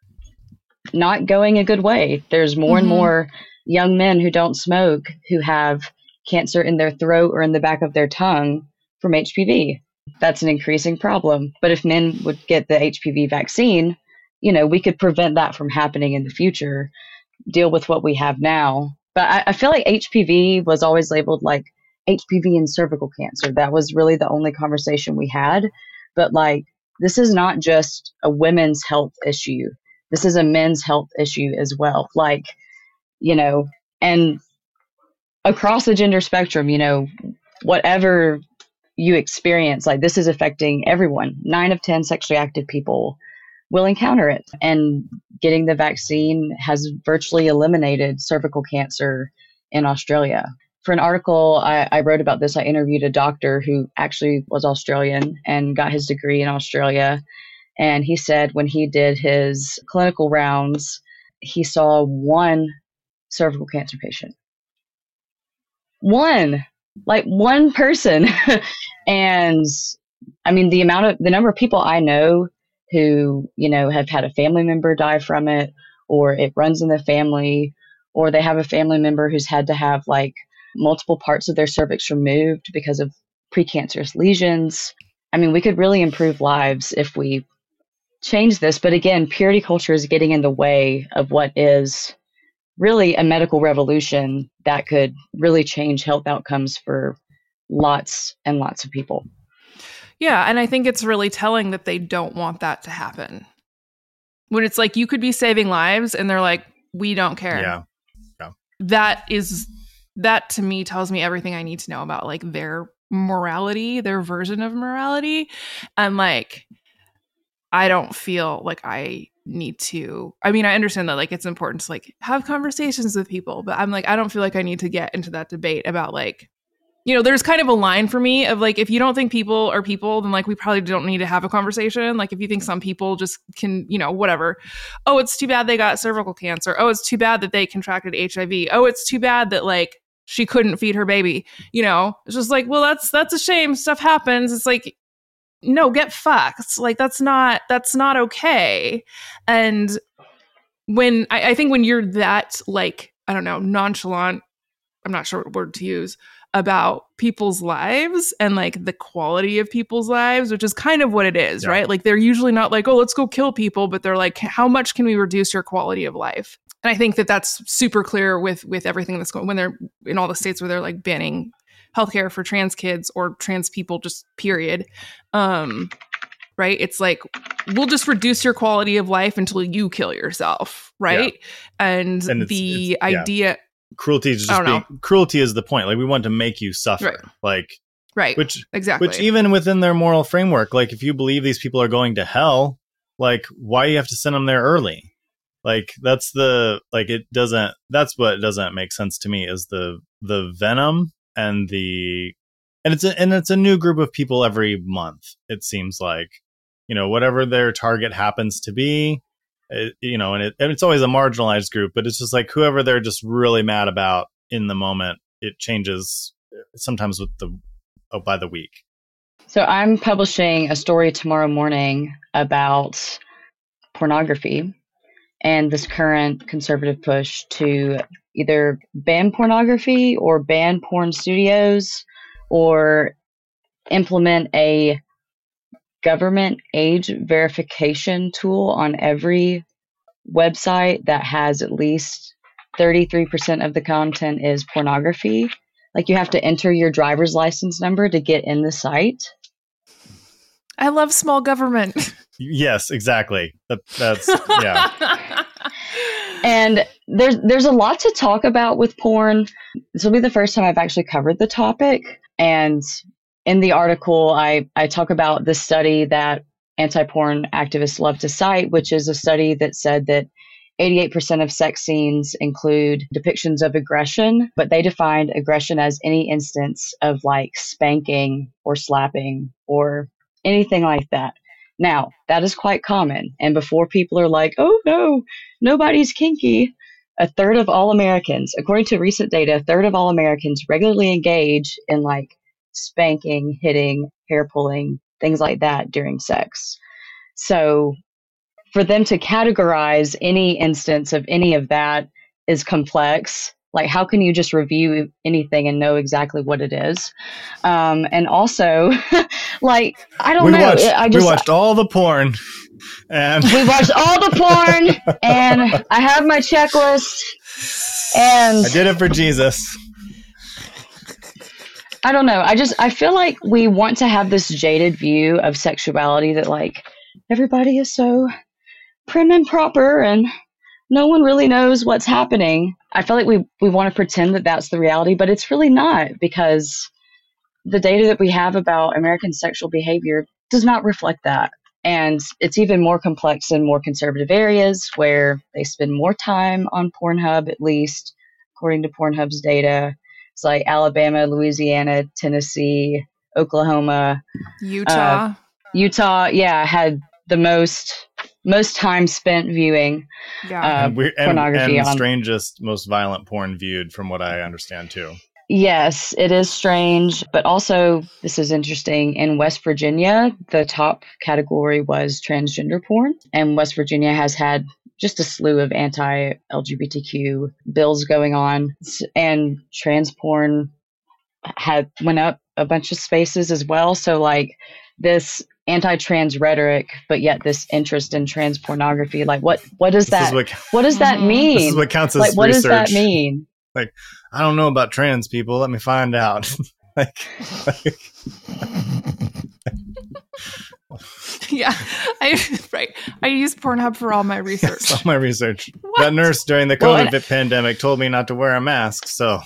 Speaker 4: not going a good way. There's more
Speaker 3: Mhm.
Speaker 4: and more young men who don't smoke who have cancer in their throat or in the back of their tongue from H P V. That's an increasing problem. But if men would get the H P V vaccine, you know, we could prevent that from happening in the future, deal with what we have now. But I, I feel like H P V was always labeled like H P V and cervical cancer. That was really the only conversation we had. But like, this is not just a women's health issue. This is a men's health issue as well. Like, you know, and across the gender spectrum, you know, whatever you experience, like this is affecting everyone. Nine of ten sexually active people will encounter it. And getting the vaccine has virtually eliminated cervical cancer in Australia. For an article I, I wrote about this, I interviewed a doctor who actually was Australian and got his degree in Australia. And he said when he did his clinical rounds, he saw one cervical cancer patient. One, like one person. And I mean, the amount of, the number of people I know who, you know, have had a family member die from it, or it runs in the family, or they have a family member who's had to have like multiple parts of their cervix removed because of precancerous lesions. I mean, we could really improve lives if we change this. But again, purity culture is getting in the way of what is really a medical revolution that could really change health outcomes for lots and lots of people.
Speaker 3: Yeah, and I think it's really telling that they don't want that to happen. When it's like you could be saving lives and they're like, we don't care.
Speaker 1: yeah. Yeah.
Speaker 3: That is that to me tells me everything I need to know about like their morality, their version of morality. And like I don't feel like I need to. I mean, I understand that like it's important to like have conversations with people, but I'm like I don't feel like I need to get into that debate about like, you know, there's kind of a line for me of like, if you don't think people are people, then like we probably don't need to have a conversation. Like if you think some people just can, you know, whatever. Oh, it's too bad they got cervical cancer. Oh, it's too bad that they contracted H I V. Oh, it's too bad that like she couldn't feed her baby. You know, it's just like, well, that's that's a shame. Stuff happens. It's like, no, get fucked. Like that's not that's not okay. And when I, I think when you're that like, I don't know, nonchalant, I'm not sure what word to use, about people's lives and like the quality of people's lives, which is kind of what it is,
Speaker 1: Yeah.
Speaker 3: right? Like they're usually not like, oh, let's go kill people, but they're like, how much can we reduce your quality of life? And I think that that's super clear with with everything that's going when they're in all the states where they're like banning healthcare for trans kids or trans people, just period. Um, right? It's like, we'll just reduce your quality of life until you kill yourself, right? And,
Speaker 1: And it's-
Speaker 3: the
Speaker 1: it's- yeah.
Speaker 3: idea,
Speaker 1: Cruelty is
Speaker 3: I
Speaker 1: just
Speaker 3: don't
Speaker 1: being, cruelty is the point. Like we want to make you suffer.
Speaker 3: Right.
Speaker 1: Like
Speaker 3: right?
Speaker 1: which
Speaker 3: exactly.
Speaker 1: which even within their moral framework, like if you believe these people are going to hell, like, why you have to send them there early? Like, that's the, like, it doesn't, that's what doesn't make sense to me is the, the venom and the, and it's a, and it's a new group of people every month. It seems like, you know, whatever their target happens to be, it, you know, and, it, and it's always a marginalized group, but it's just like whoever they're just really mad about in the moment, it changes sometimes with the, oh, by the week.
Speaker 4: So I'm publishing a story tomorrow morning about pornography and this current conservative push to either ban pornography or ban porn studios or implement a government age verification tool on every website that has at least thirty-three percent of the content is pornography. Like you have to enter your driver's license number to get in the site.
Speaker 3: I love small government.
Speaker 1: Yes, exactly. That, that's, yeah.
Speaker 4: And there's there's a lot to talk about with porn. This will be the first time I've actually covered the topic. And in the article, I, I talk about the study that anti-porn activists love to cite, which is a study that said that eighty-eight percent of sex scenes include depictions of aggression, but they defined aggression as any instance of like spanking or slapping or anything like that. Now, that is quite common. And before people are like, oh no, nobody's kinky, a third of all Americans, according to recent data, a third of all Americans regularly engage in like spanking, hitting, hair pulling, things like that during sex. So for them to categorize any instance of any of that is complex. Like, how can you just review anything and know exactly what it is? Um, and also, like, I don't
Speaker 1: we
Speaker 4: know.
Speaker 1: Watched,
Speaker 4: I just
Speaker 1: we watched all the porn. And
Speaker 4: we watched all the porn, and I have my checklist. And
Speaker 1: I did it for Jesus.
Speaker 4: I don't know. I just, I feel like we want to have this jaded view of sexuality that, like, everybody is so prim and proper and no one really knows what's happening. I feel like we, we want to pretend that that's the reality, but it's really not, because the data that we have about American sexual behavior does not reflect that. And it's even more complex in more conservative areas where they spend more time on Pornhub, at least according to Pornhub's data. It's like Alabama, Louisiana, Tennessee, Oklahoma,
Speaker 3: Utah.
Speaker 4: Uh, Utah, yeah, had the most most time spent viewing
Speaker 3: Yeah.
Speaker 4: uh,
Speaker 1: And, we're, and,
Speaker 4: pornography
Speaker 1: and the
Speaker 4: on.
Speaker 1: strangest, most violent porn viewed, from what I understand too.
Speaker 4: Yes, it is strange, but also this is interesting. In West Virginia, the top category was transgender porn, and West Virginia has had just a slew of anti-L G B T Q bills going on, and trans porn had went up a bunch of spaces as well. So like this anti-trans rhetoric, but yet this interest in trans pornography, like what what does
Speaker 1: This
Speaker 4: that
Speaker 1: is what,
Speaker 4: what does that
Speaker 3: Mhm.
Speaker 4: mean?
Speaker 1: this is what counts as
Speaker 4: Like what
Speaker 1: research.
Speaker 4: does that mean?
Speaker 1: Like, I don't know about trans people. Let me find out. like, like
Speaker 3: Yeah. I right. I use Pornhub for all my research.
Speaker 1: that's all my research.
Speaker 3: What?
Speaker 1: That nurse during the
Speaker 4: Well,
Speaker 1: COVID
Speaker 4: and-
Speaker 1: pandemic told me not to wear a mask. So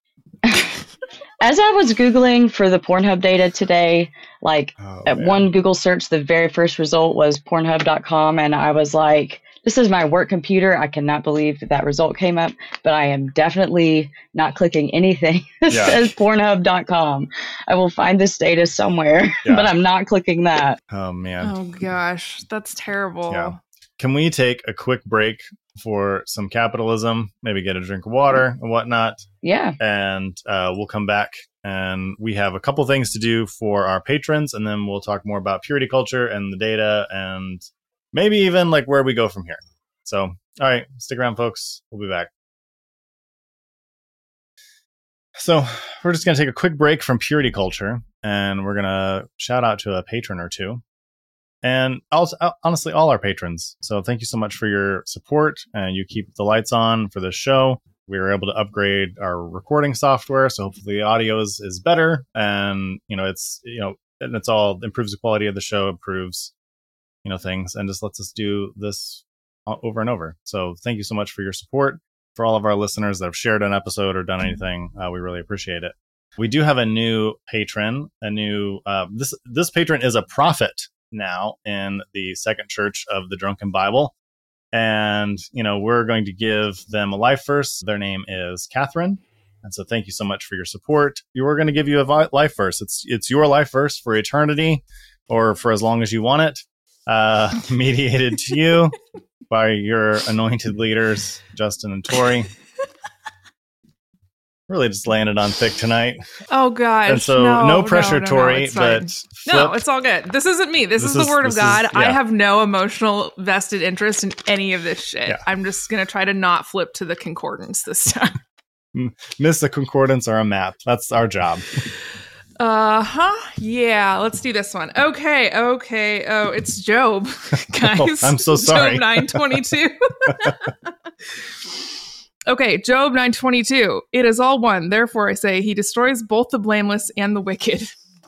Speaker 4: As I was Googling for the Pornhub data today, like
Speaker 1: oh,
Speaker 4: at
Speaker 1: man.
Speaker 4: one Google search, the very first result was pornhub dot com. And I was like, this is my work computer. I cannot believe that that result came up, but I am definitely not clicking anything that
Speaker 1: Yeah.
Speaker 4: says pornhub dot com. I will find this data somewhere,
Speaker 1: Yeah.
Speaker 4: but I'm not clicking that.
Speaker 1: Oh man.
Speaker 3: Oh gosh, that's terrible.
Speaker 1: Yeah. Can we take a quick break for some capitalism? Maybe get a drink of water and whatnot.
Speaker 4: Yeah.
Speaker 1: And uh, we'll come back, and we have a couple things to do for our patrons, and then we'll talk more about purity culture and the data, and maybe even like where we go from here. So, all right, stick around, folks. We'll be back. So we're just going to take a quick break from purity culture, and we're going to shout out to a patron or two. And also, honestly, all our patrons. So thank you so much for your support, and you keep the lights on for this show. We were able to upgrade our recording software, so hopefully the audio is, is better, and you know it's you know and it's all improves the quality of the show, improves you know things, and just lets us do this over and over. So thank you so much for your support. For all of our listeners that have shared an episode or done anything, uh, we really appreciate it. We do have a new patron, a new uh, this this patron is a prophet. now in the Second Church of the Drunken Bible. And, you know, we're going to give them a life verse. Their name is Catherine. And so thank you so much for your support. We're going to give you a vi- life verse. It's it's your life verse for eternity or for as long as you want it, uh, mediated to you by your anointed leaders, Justin and Tori. Really just laying it on thick tonight.
Speaker 3: Oh, gosh.
Speaker 1: And so
Speaker 3: no,
Speaker 1: no pressure,
Speaker 3: no, no,
Speaker 1: Tori,
Speaker 3: no,
Speaker 1: but flip.
Speaker 3: No, it's all good. This isn't me. This,
Speaker 1: This
Speaker 3: is the
Speaker 1: is-
Speaker 3: word of
Speaker 1: this
Speaker 3: God.
Speaker 1: is-
Speaker 3: I
Speaker 1: yeah.
Speaker 3: have no emotional vested interest in any of this shit.
Speaker 1: Yeah.
Speaker 3: I'm just going to try to not flip to the concordance this time.
Speaker 1: Miss a concordance or a map. That's our job.
Speaker 3: Uh-huh. Yeah, let's do this one. Okay, okay. Oh, it's Job, guys.
Speaker 1: Oh, I'm so sorry.
Speaker 3: Job nine twenty-two. Okay, Job nine twenty-two. It is all one. Therefore, I say, he destroys both the blameless and the wicked.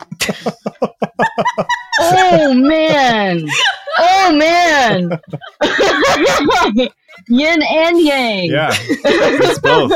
Speaker 4: Oh man! Oh man! Yin and yang.
Speaker 1: Yeah, it's both.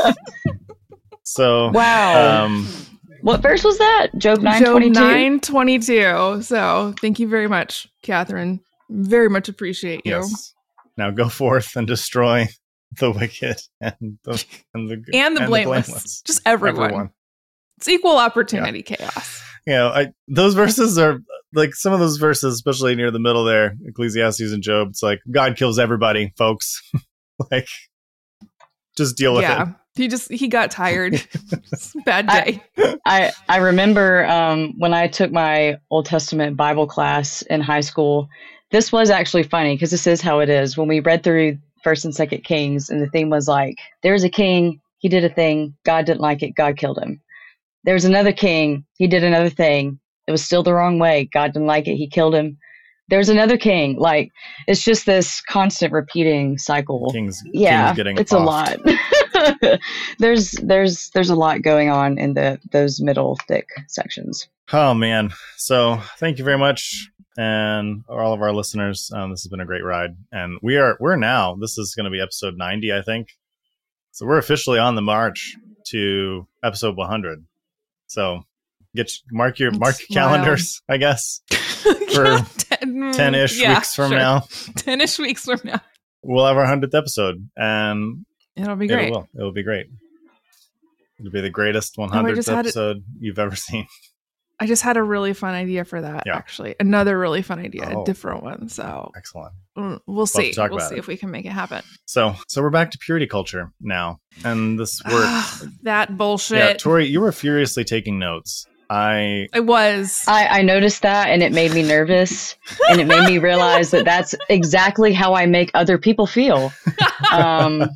Speaker 1: So,
Speaker 4: Wow.
Speaker 1: um,
Speaker 4: What verse was that? Job nine
Speaker 3: Job
Speaker 4: twenty two.
Speaker 3: nine twenty-two. So, thank you very much, Catherine. Very much appreciate you.
Speaker 1: yes. Now go forth and destroy the wicked and the and the,
Speaker 3: And the blameless. Just everyone.
Speaker 1: Everyone.
Speaker 3: It's equal opportunity chaos.
Speaker 1: You know, I, those verses are like some of those verses, especially near the middle there, Ecclesiastes and Job. It's like God kills everybody, folks. Like, just deal with
Speaker 3: Yeah.
Speaker 1: it.
Speaker 3: He just he got tired. It's a bad
Speaker 4: I-
Speaker 3: day.
Speaker 4: I, I remember um, when I took my Old Testament Bible class in high school, this was actually funny because this is how it is. When we read through First and Second Kings, and the theme was like, there's a king, he did a thing, God didn't like it, God killed him. There's another king, he did another thing, it was still the wrong way, God didn't like it, he killed him. There's another king. Like, it's just this constant repeating cycle.
Speaker 1: Kings,
Speaker 4: Yeah,
Speaker 1: Kings getting
Speaker 4: it's
Speaker 1: offed.
Speaker 4: a lot. there's there's there's a lot going on in the those middle thick sections.
Speaker 1: Oh man! So thank you very much, and all of our listeners. Um, this has been a great ride, and we are we're now. This is going to be episode ninety, I think. So we're officially on the march to episode one hundred. So get mark your mark your
Speaker 3: Wild.
Speaker 1: calendars, I guess, for
Speaker 3: ten,
Speaker 1: ten-ish
Speaker 3: yeah,
Speaker 1: weeks from
Speaker 3: sure.
Speaker 1: now.
Speaker 3: ten-ish weeks from now.
Speaker 1: We'll have our hundredth episode, and
Speaker 3: It'll be
Speaker 1: it
Speaker 3: great.
Speaker 1: will. It will be great. It'll be the greatest one
Speaker 3: Oh, I
Speaker 1: hundredth
Speaker 3: just had it-
Speaker 1: episode you've ever seen.
Speaker 3: I just had a really fun idea for that,
Speaker 1: Yeah.
Speaker 3: actually. Another really fun idea,
Speaker 1: Oh.
Speaker 3: a different one. So
Speaker 1: Excellent.
Speaker 3: mm, we'll see.
Speaker 1: talk
Speaker 3: We'll
Speaker 1: about
Speaker 3: see
Speaker 1: it.
Speaker 3: if we can make it happen.
Speaker 1: So, so we're back to purity culture now, and this work.
Speaker 3: That bullshit.
Speaker 1: Yeah, Tori, you were furiously taking notes. I
Speaker 3: I was.
Speaker 4: I, I noticed that, and it made me nervous, and it made me realize that that's exactly how I make other people feel. Um,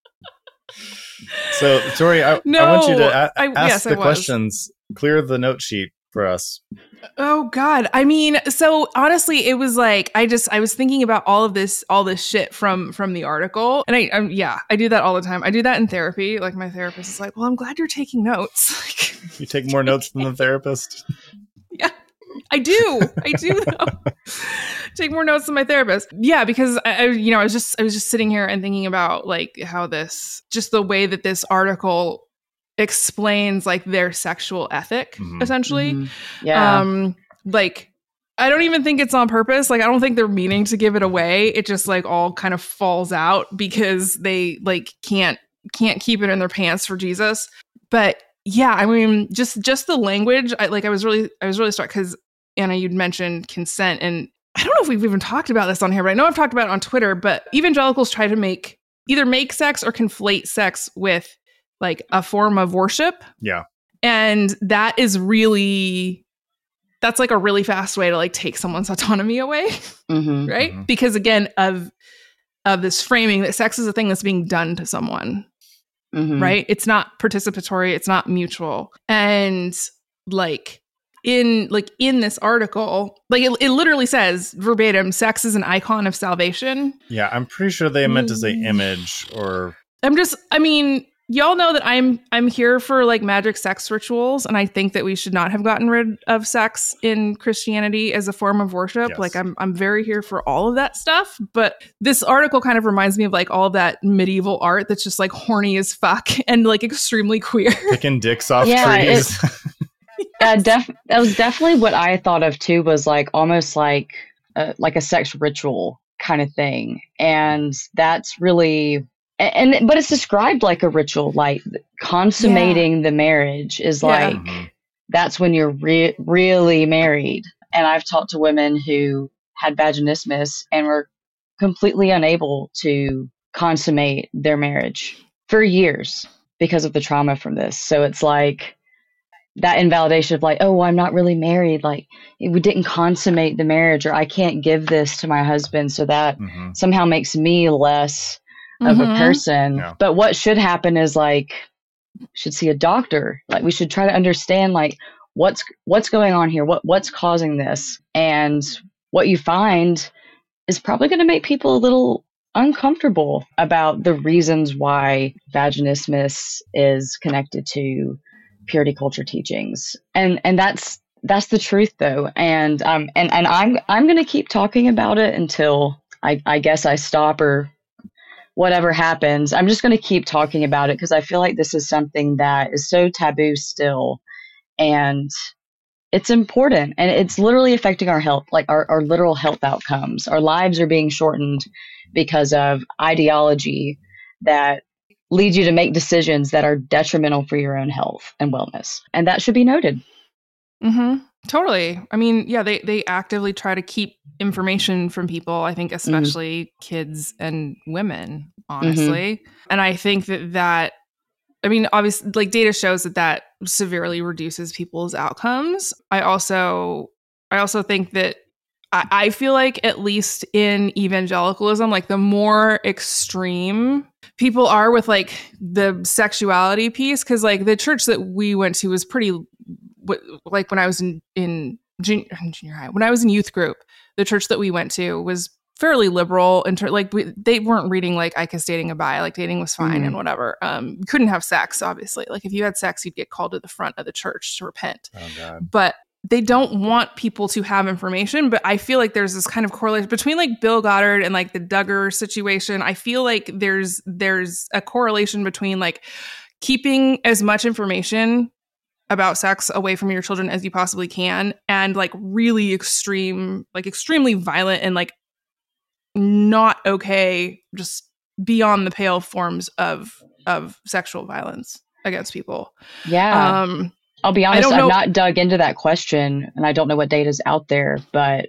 Speaker 1: so Tori, I,
Speaker 3: No,
Speaker 1: I want you to a-
Speaker 3: I-
Speaker 1: ask
Speaker 3: yes, I
Speaker 1: the
Speaker 3: was.
Speaker 1: questions. Clear the note sheet for us.
Speaker 3: Oh God. I mean, so honestly, it was like I just I was thinking about all of this, all this shit from from the article, and I um, yeah, I do that all the time. I do that in therapy. Like my therapist is like, "Well, I'm glad you're taking notes." Like,
Speaker 1: You take more notes than the therapist.
Speaker 3: yeah, I do. I do though. Take more notes than my therapist. Yeah, because I, I, you know, I was just I was just sitting here and thinking about like how this, just the way that this article explains like their sexual ethic,
Speaker 1: Mhm.
Speaker 3: essentially.
Speaker 4: mhm. Yeah.
Speaker 3: Um, like I don't even think it's on purpose. Like I don't think they're meaning to give it away. It just like all kind of falls out because they like can't can't keep it in their pants for Jesus. But yeah, I mean, just just the language. I like I was really I was really struck because Anna, you'd mentioned consent, and I don't know if we've even talked about this on here, but I know I've talked about it on Twitter. But evangelicals try to make either make sex or conflate sex with like a form of worship.
Speaker 1: Yeah.
Speaker 3: And that is really, that's like a really fast way to like take someone's autonomy away,
Speaker 4: Mhm.
Speaker 3: right?
Speaker 1: Mhm.
Speaker 3: Because again, of of this framing that sex is a thing that's being done to someone,
Speaker 4: Mhm.
Speaker 3: right? It's not participatory, it's not mutual. And like in like in this article, like it, it literally says verbatim, sex is an icon of salvation.
Speaker 1: Yeah, I'm pretty sure they meant to say
Speaker 3: Mm.
Speaker 1: image or
Speaker 3: I'm just, I mean, y'all know that I'm I'm here for like magic sex rituals, and I think that we should not have gotten rid of sex in Christianity as a form of worship.
Speaker 1: Yes.
Speaker 3: Like I'm I'm very here for all of that stuff, but this article kind of reminds me of like all of that medieval art that's just like horny as fuck and like extremely queer.
Speaker 1: picking dicks off
Speaker 4: Yeah,
Speaker 1: trees.
Speaker 4: Uh, def- that was definitely what I thought of too, was like almost like a like a sex ritual kind of thing. And that's really, and, and but it's described like a ritual, like consummating yeah. the marriage is like,
Speaker 1: yeah.
Speaker 4: that's when you're re- really married. And I've talked to women who had vaginismus and were completely unable to consummate their marriage for years because of the trauma from this. So it's like that invalidation of like, oh, I'm not really married. Like we didn't consummate the marriage, or I can't give this to my husband. So that
Speaker 1: mm-hmm. somehow
Speaker 4: somehow makes me less of
Speaker 3: Mm-hmm.
Speaker 4: a person.
Speaker 1: Yeah.
Speaker 4: But what should happen is like, should see a doctor. Like we should try to understand like what's, what's going on here. What, what's causing this? And what you find is probably going to make people a little uncomfortable about the reasons why vaginismus is connected to purity culture teachings. And and that's that's the truth though. And um and, and I'm I'm going to keep talking about it until I, I guess I stop or whatever happens. I'm just going to keep talking about it because I feel like this is something that is so taboo still, and it's important, and it's literally affecting our health, like our, our literal health outcomes. Our lives are being shortened because of ideology that leads you to make decisions that are detrimental for your own health and wellness. And that should be noted.
Speaker 3: Mm-hmm. Totally. I mean, yeah, they, they actively try to keep information from people, I think, especially mm-hmm. kids and women, honestly. Mm-hmm. And I think that that, I mean, obviously, like data shows that that severely reduces people's outcomes. I also, I also think that I, I feel like at least in evangelicalism, like the more extreme people are with like the sexuality piece, because like the church that we went to was pretty, like when I was in, in junior, junior high, when I was in youth group, the church that we went to was fairly liberal in ter- like we, they weren't reading like Icah's dating a bi, like dating was fine mm-hmm. and whatever. Um, you couldn't have sex, obviously. Like if you had sex, you'd get called to the front of the church to repent.
Speaker 1: Oh, God.
Speaker 3: But they don't want people to have information. But I feel like there's this kind of correlation between like Bill Goddard and like the Duggar situation. I feel like there's there's a correlation between like keeping as much information about sex away from your children as you possibly can, and like really extreme, like extremely violent and like not okay, just beyond the pale forms of of sexual violence against people.
Speaker 4: Yeah.
Speaker 3: Um,
Speaker 4: I'll be honest, I've not dug into that question, and I don't know what data's out there, but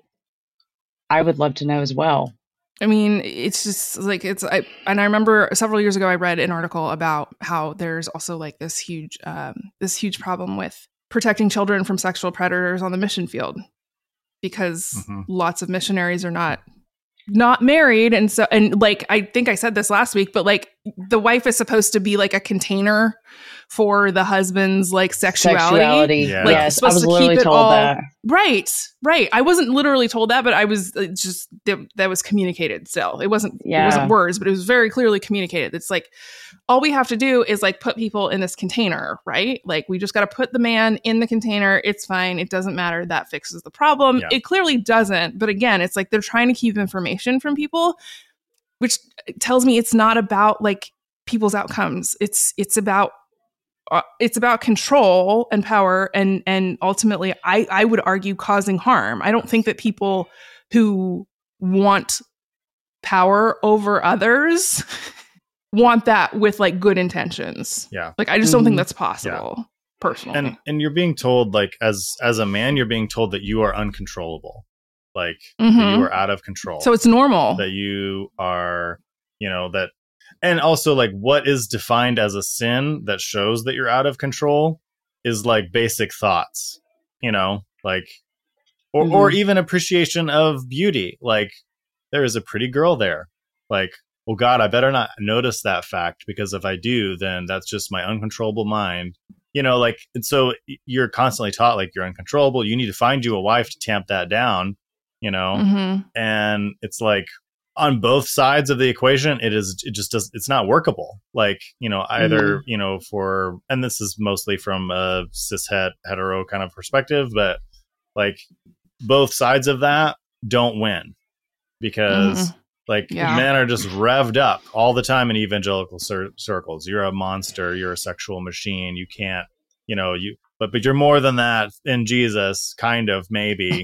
Speaker 4: I would love to know as well.
Speaker 3: I mean, it's just like it's I and I remember several years ago I read an article about how there's also like this huge um, this huge problem with protecting children from sexual predators on the mission field, because mm-hmm. lots of missionaries are not not married, and so and like I think I said this last week, but like the wife is supposed to be like a container for the husband's like sexuality.
Speaker 4: Sexuality.
Speaker 1: Yeah.
Speaker 4: Like, yes, I was literally told all, that.
Speaker 3: Right, right. I wasn't literally told that, but I was just that, that was communicated. Still, it wasn't. Yeah. It wasn't words, but it was very clearly communicated. It's like all we have to do is like put people in this container, right? Like we just got to put the man in the container. It's fine. It doesn't matter. That fixes the problem. Yeah. It clearly doesn't. But again, it's like they're trying to keep information from people, which tells me it's not about like people's outcomes. It's it's about uh, it's about control and power, and and ultimately, I I would argue causing harm. I don't think that people who want power over others want that with like good intentions.
Speaker 1: Yeah,
Speaker 3: like I just mm-hmm. don't think that's possible. Yeah. Personally,
Speaker 1: and and you're being told like as as a man, you're being told that you are uncontrollable. Like mm-hmm. that you are out of control.
Speaker 3: So it's normal.
Speaker 1: That you are, you know, that, and also like what is defined as a sin that shows that you're out of control is like basic thoughts, you know, like, or, mm-hmm. or even appreciation of beauty. Like there is a pretty girl there. Like, well, God, I better not notice that fact, because if I do, then that's just my uncontrollable mind. You know, like, and so you're constantly taught like you're uncontrollable. You need to find you a wife to tamp that down. You know, mm-hmm. and it's like on both sides of the equation, it is, it just does, it's not workable. Like, you know, either, mm-hmm. you know, for, and this is mostly from a cis het hetero kind of perspective, but like both sides of that don't win, because mm-hmm. like yeah. men are just revved up all the time in evangelical cir- circles. You're a monster. You're a sexual machine. You can't, you know, you, but, but you're more than that in Jesus, kind of, maybe.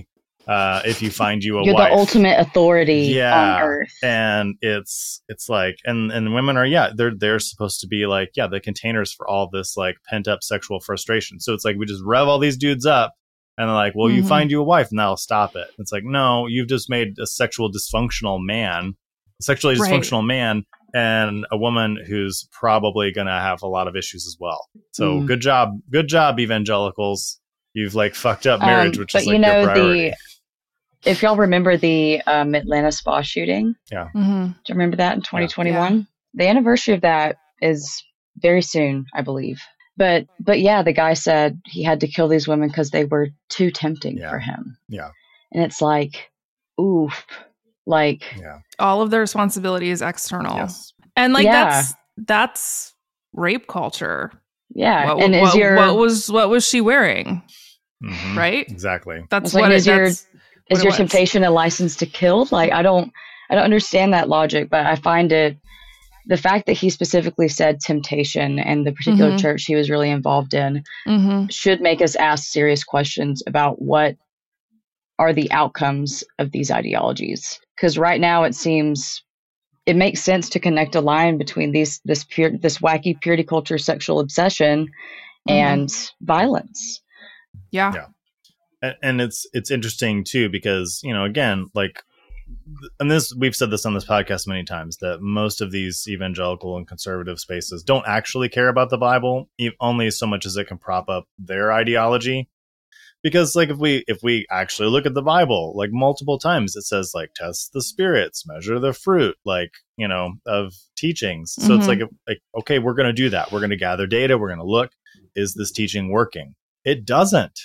Speaker 1: uh, if you find you a
Speaker 4: You're
Speaker 1: wife.
Speaker 4: the ultimate authority
Speaker 1: yeah.
Speaker 4: on earth.
Speaker 1: And it's it's like, and and women are, yeah, they're they're supposed to be like, yeah, the containers for all this like pent up sexual frustration. So it's like we just rev all these dudes up, and they're like, well, mm-hmm. you find you a wife, and that'll stop it. It's like, no, you've just made a sexual dysfunctional man, a sexually dysfunctional right. man, and a woman who's probably going to have a lot of issues as well. So mm. good job, good job, evangelicals. You've like fucked up marriage, um, which is like you know, your priority. The, if
Speaker 4: y'all remember the um, Atlanta spa shooting,
Speaker 1: yeah,
Speaker 3: mm-hmm.
Speaker 4: do you remember that in twenty twenty-one?
Speaker 3: Yeah.
Speaker 4: The anniversary of that is very soon, I believe. But but yeah, the guy said he had to kill these women because they were too tempting
Speaker 1: yeah.
Speaker 4: for him.
Speaker 1: Yeah,
Speaker 4: and it's like, oof, like
Speaker 1: yeah.
Speaker 3: all of the responsibility is external,
Speaker 1: yes.
Speaker 3: and like
Speaker 4: yeah.
Speaker 3: that's that's rape culture.
Speaker 4: Yeah,
Speaker 3: what,
Speaker 4: and
Speaker 3: what,
Speaker 4: is your
Speaker 3: what was what was she wearing?
Speaker 1: Mm-hmm.
Speaker 3: Right,
Speaker 1: exactly.
Speaker 3: That's
Speaker 4: like,
Speaker 3: what
Speaker 4: is
Speaker 3: it,
Speaker 4: your
Speaker 3: that's
Speaker 4: is
Speaker 3: what
Speaker 4: your temptation a license to kill? Like I don't I don't understand that logic, but I find it the fact that he specifically said temptation and the particular
Speaker 3: mm-hmm.
Speaker 4: church he was really involved in
Speaker 3: mm-hmm.
Speaker 4: should make us ask serious questions about what are the outcomes of these ideologies. Because right now it seems it makes sense to connect a line between these this pure this wacky purity culture sexual obsession mm-hmm. and violence.
Speaker 3: Yeah.
Speaker 1: Yeah. And, and it's it's interesting too because, you know, again, like, and this we've said this on this podcast many times, that most of these evangelical and conservative spaces don't actually care about the Bible, only so much as it can prop up their ideology. Because like if we if we actually look at the Bible, like multiple times it says like test the spirits, measure the fruit, like, you know, of teachings. So mm-hmm. it's like, like, okay, we're going to do that. We're going to gather data. We're going to look, is this teaching working? It doesn't.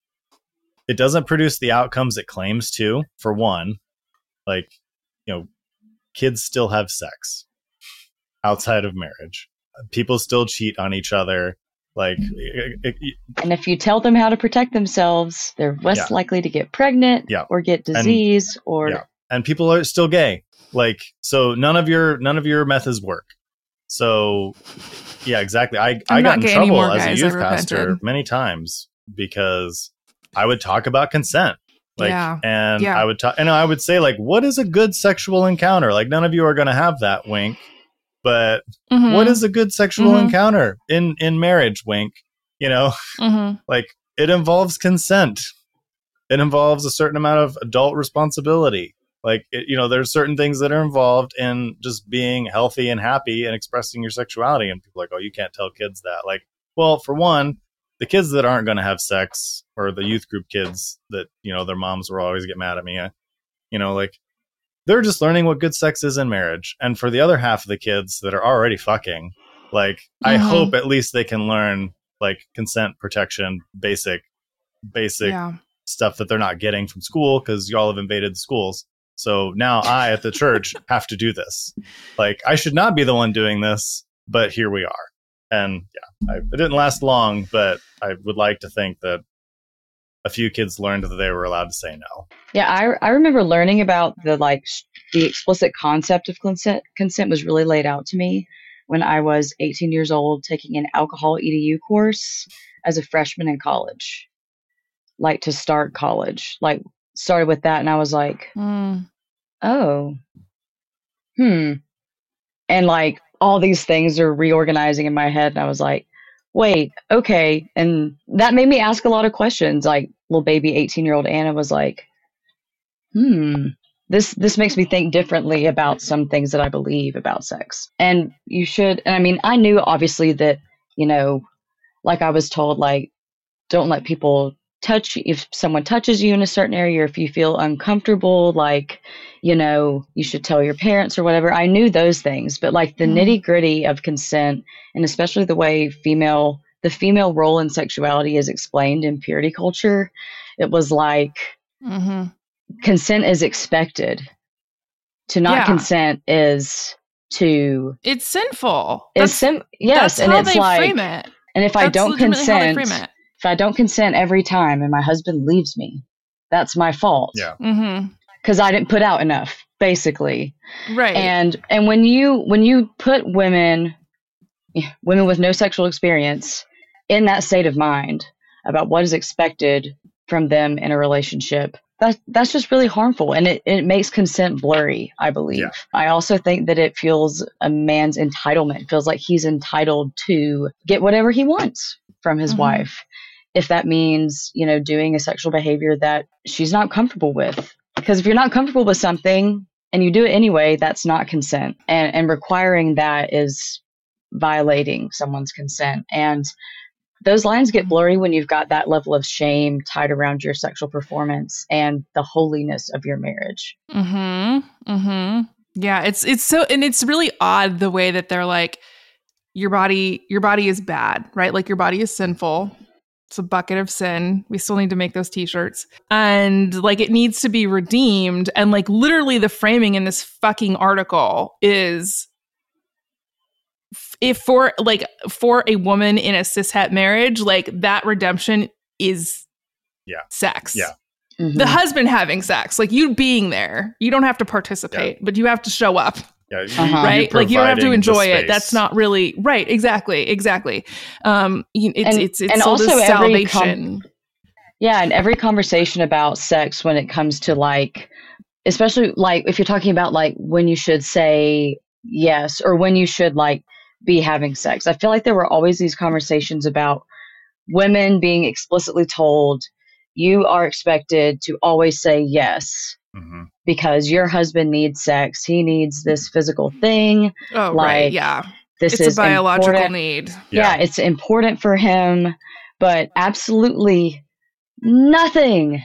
Speaker 1: It doesn't produce the outcomes it claims to, for one. Like, you know, kids still have sex outside of marriage. People still cheat on each other. Like, it, it,
Speaker 4: and if you tell them how to protect themselves, they're less
Speaker 1: yeah.
Speaker 4: likely to get pregnant
Speaker 1: yeah.
Speaker 4: or get disease
Speaker 1: and,
Speaker 4: or
Speaker 1: yeah. and people are still gay. Like, so none of your none of your methods work. So yeah, exactly. I, I got in trouble anymore, as guys, a youth pastor many times because I would talk about consent. Like,
Speaker 3: yeah.
Speaker 1: and
Speaker 3: yeah.
Speaker 1: I would talk, and I would say, like, what is a good sexual encounter? Like, none of you are going to have that, wink. But
Speaker 3: mm-hmm.
Speaker 1: what is a good sexual
Speaker 3: mm-hmm.
Speaker 1: encounter in, in marriage, wink? You know,
Speaker 3: mm-hmm.
Speaker 1: like, it involves consent. It involves a certain amount of adult responsibility. Like, it, you know, there's certain things that are involved in just being healthy and happy and expressing your sexuality. And people are like, oh, you can't tell kids that. Like, well, for one, the kids that aren't going to have sex, or the youth group kids that, you know, their moms will always get mad at me, uh, you know, like, they're just learning what good sex is in marriage. And for the other half of the kids that are already fucking, like, mm-hmm. I hope at least they can learn, like, consent, protection, basic, basic
Speaker 3: yeah.
Speaker 1: stuff that they're not getting from school because y'all have invaded the schools. So now I, at the church, have to do this. Like, I should not be the one doing this, but here we are. And yeah, I, it didn't last long, but I would like to think that a few kids learned that they were allowed to say no.
Speaker 4: Yeah, I I remember learning about the like the explicit concept of consent. Consent was really laid out to me when I was eighteen years old, taking an alcohol E D U course as a freshman in college, like to start college. Like started with that, and I was like,
Speaker 3: mm.
Speaker 4: oh, hmm, and like all these things are reorganizing in my head, and I was like, wait, okay. And that made me ask a lot of questions. Like little baby eighteen year old Anna was like, hmm, this, this makes me think differently about some things that I believe about sex. And you should, and I mean, I knew obviously that, you know, like I was told, like, don't let people touch, if someone touches you in a certain area, or if you feel uncomfortable, like, you know, you should tell your parents or whatever. I knew those things, but like the mm. nitty gritty of consent, and especially the way female, the female role in sexuality is explained in purity culture, it was like
Speaker 3: mm-hmm.
Speaker 4: consent is expected. To not
Speaker 3: yeah.
Speaker 4: consent is to.
Speaker 3: It's sinful.
Speaker 4: It's sim- yes,
Speaker 3: that's
Speaker 4: and
Speaker 3: how
Speaker 4: it's
Speaker 3: they
Speaker 4: like,
Speaker 3: frame it.
Speaker 4: And if
Speaker 3: that's
Speaker 4: I don't consent,
Speaker 3: it.
Speaker 4: if I don't consent every time and my husband leaves me, that's my fault.
Speaker 1: Yeah.
Speaker 3: Mm-hmm.
Speaker 4: Because I didn't put out enough, basically.
Speaker 3: Right.
Speaker 4: And and when you when you put women women with no sexual experience in that state of mind about what is expected from them in a relationship, that that's just really harmful, and it, it makes consent blurry, I believe.
Speaker 1: Yeah.
Speaker 4: I also think that it feels a man's entitlement. It feels like he's entitled to get whatever he wants from his
Speaker 3: Mhm.
Speaker 4: wife. If that means, you know, doing a sexual behavior that she's not comfortable with. Because if you're not comfortable with something and you do it anyway, that's not consent. And and requiring that is violating someone's consent. And those lines get blurry when you've got that level of shame tied around your sexual performance and the holiness of your marriage.
Speaker 3: Mm-hmm. Mm-hmm. Yeah, it's it's so, and it's really odd the way that they're like, your body, your body is bad, right? Like your body is sinful. It's a bucket of sin. We still need to make those t-shirts. And like it needs to be redeemed. And like literally the framing in this fucking article is if for like for a woman in a cishet marriage, like that redemption is
Speaker 1: Yeah.
Speaker 3: sex.
Speaker 1: Yeah.
Speaker 4: Mhm.
Speaker 3: The husband having sex, like you being there. You don't have to participate, but you have to show up.
Speaker 1: Yeah, you,
Speaker 4: Uh-huh.
Speaker 3: Right? Like you don't have to
Speaker 1: providing the
Speaker 3: enjoy it.
Speaker 1: space.
Speaker 3: That's not really right. Exactly. Exactly. Um, you- it's,
Speaker 4: And-
Speaker 3: it's, it's
Speaker 4: and
Speaker 3: sold
Speaker 4: also
Speaker 3: as
Speaker 4: every com-
Speaker 3: salvation.
Speaker 4: Yeah, and every conversation about sex when it comes to like, especially like if you're talking about like when you should say yes or when you should like be having sex, I feel like there were always these conversations about women being explicitly told you are expected to always say yes
Speaker 1: Mhm.
Speaker 4: because your husband needs sex. He needs this physical thing.
Speaker 3: Oh, right.
Speaker 4: like,
Speaker 3: Yeah.
Speaker 4: This
Speaker 3: It's
Speaker 4: is
Speaker 3: a biological
Speaker 4: important.
Speaker 3: need.
Speaker 4: Yeah, it's important for him, but absolutely nothing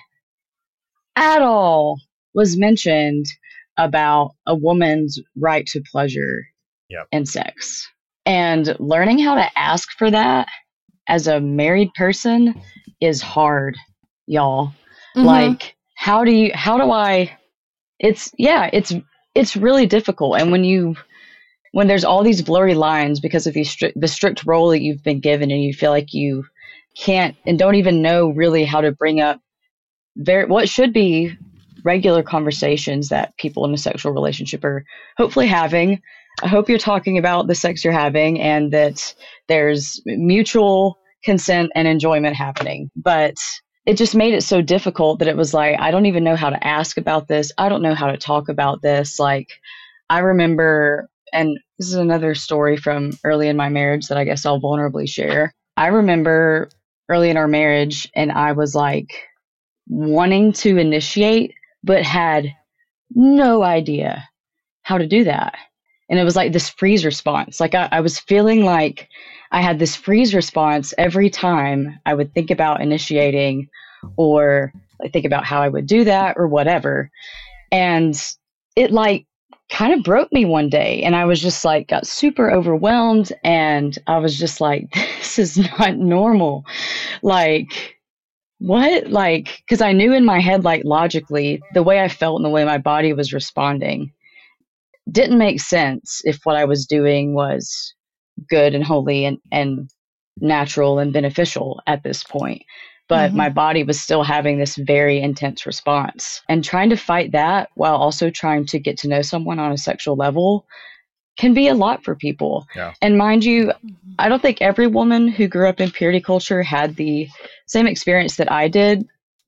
Speaker 4: at all was mentioned about a woman's right to pleasure
Speaker 1: Yep.
Speaker 4: in sex. And learning how to ask for that as a married person is hard, y'all.
Speaker 3: Mhm.
Speaker 4: Like, how do you, how do I, it's, yeah, it's, it's really difficult. And when you, when there's all these blurry lines because of the strict, the strict role that you've been given and you feel like you can't and don't even know really how to bring up very, what should be regular conversations that people in a sexual relationship are hopefully having. I hope you're talking about the sex you're having and that there's mutual consent and enjoyment happening. But it just made it so difficult that it was like, I don't even know how to ask about this. I don't know how to talk about this. Like, I remember, and this is another story from early in my marriage that I guess I'll vulnerably share. I remember early in our marriage, and I was like wanting to initiate, but had no idea how to do that. And it was like this freeze response. Like I, I was feeling like I had this freeze response every time I would think about initiating or like think about how I would do that or whatever. And it like kind of broke me one day. And I was just like, got super overwhelmed. And I was just like, this is not normal. Like, what? Like, because I knew in my head, like logically, the way I felt and the way my body was responding didn't make sense if what I was doing was good and holy and, and natural and beneficial at this point. But
Speaker 3: Mhm.
Speaker 4: my body was still having this very intense response. And trying to fight that while also trying to get to know someone on a sexual level can be a lot for people.
Speaker 1: Yeah.
Speaker 4: And mind you, I don't think every woman who grew up in purity culture had the same experience that I did.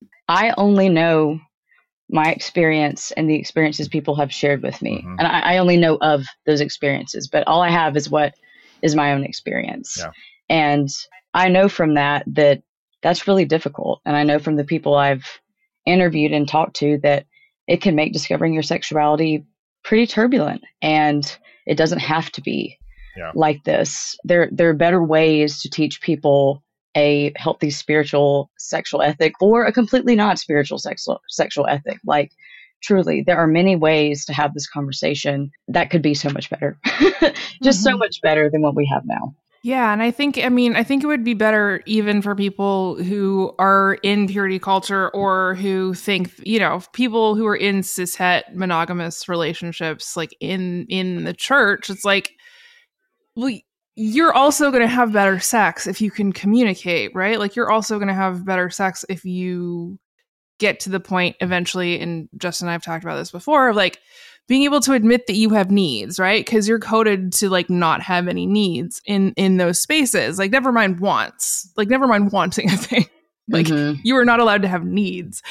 Speaker 4: I only know my experience and the experiences people have shared with me.
Speaker 1: Mhm.
Speaker 4: And I, I only know of those experiences, but all I have is what is my own experience.
Speaker 1: Yeah.
Speaker 4: And I know from that that that's really difficult. And I know from the people I've interviewed and talked to that it can make discovering your sexuality pretty turbulent, and it doesn't have to be
Speaker 1: Yeah.
Speaker 4: like this. There, there are better ways to teach people a healthy spiritual sexual ethic or a completely not spiritual sexual sexual ethic. Like, truly, there are many ways to have this conversation that could be so much better. Just so
Speaker 3: Mhm.
Speaker 4: much better than what we have now.
Speaker 3: Yeah, and I think, I mean, I think it would be better even for people who are in purity culture or who think, you know, people who are in cishet monogamous relationships, like in in the church. It's like, well, you're also going to have better sex if you can communicate, right? Like you're also going to have better sex if you get to the point eventually, and Justin and I have talked about this before, of like being able to admit that you have needs, right? Because you're coded to like not have any needs in in those spaces. Like never mind wants, like never mind wanting a thing. Like
Speaker 4: Mhm.
Speaker 3: you are not allowed to have needs.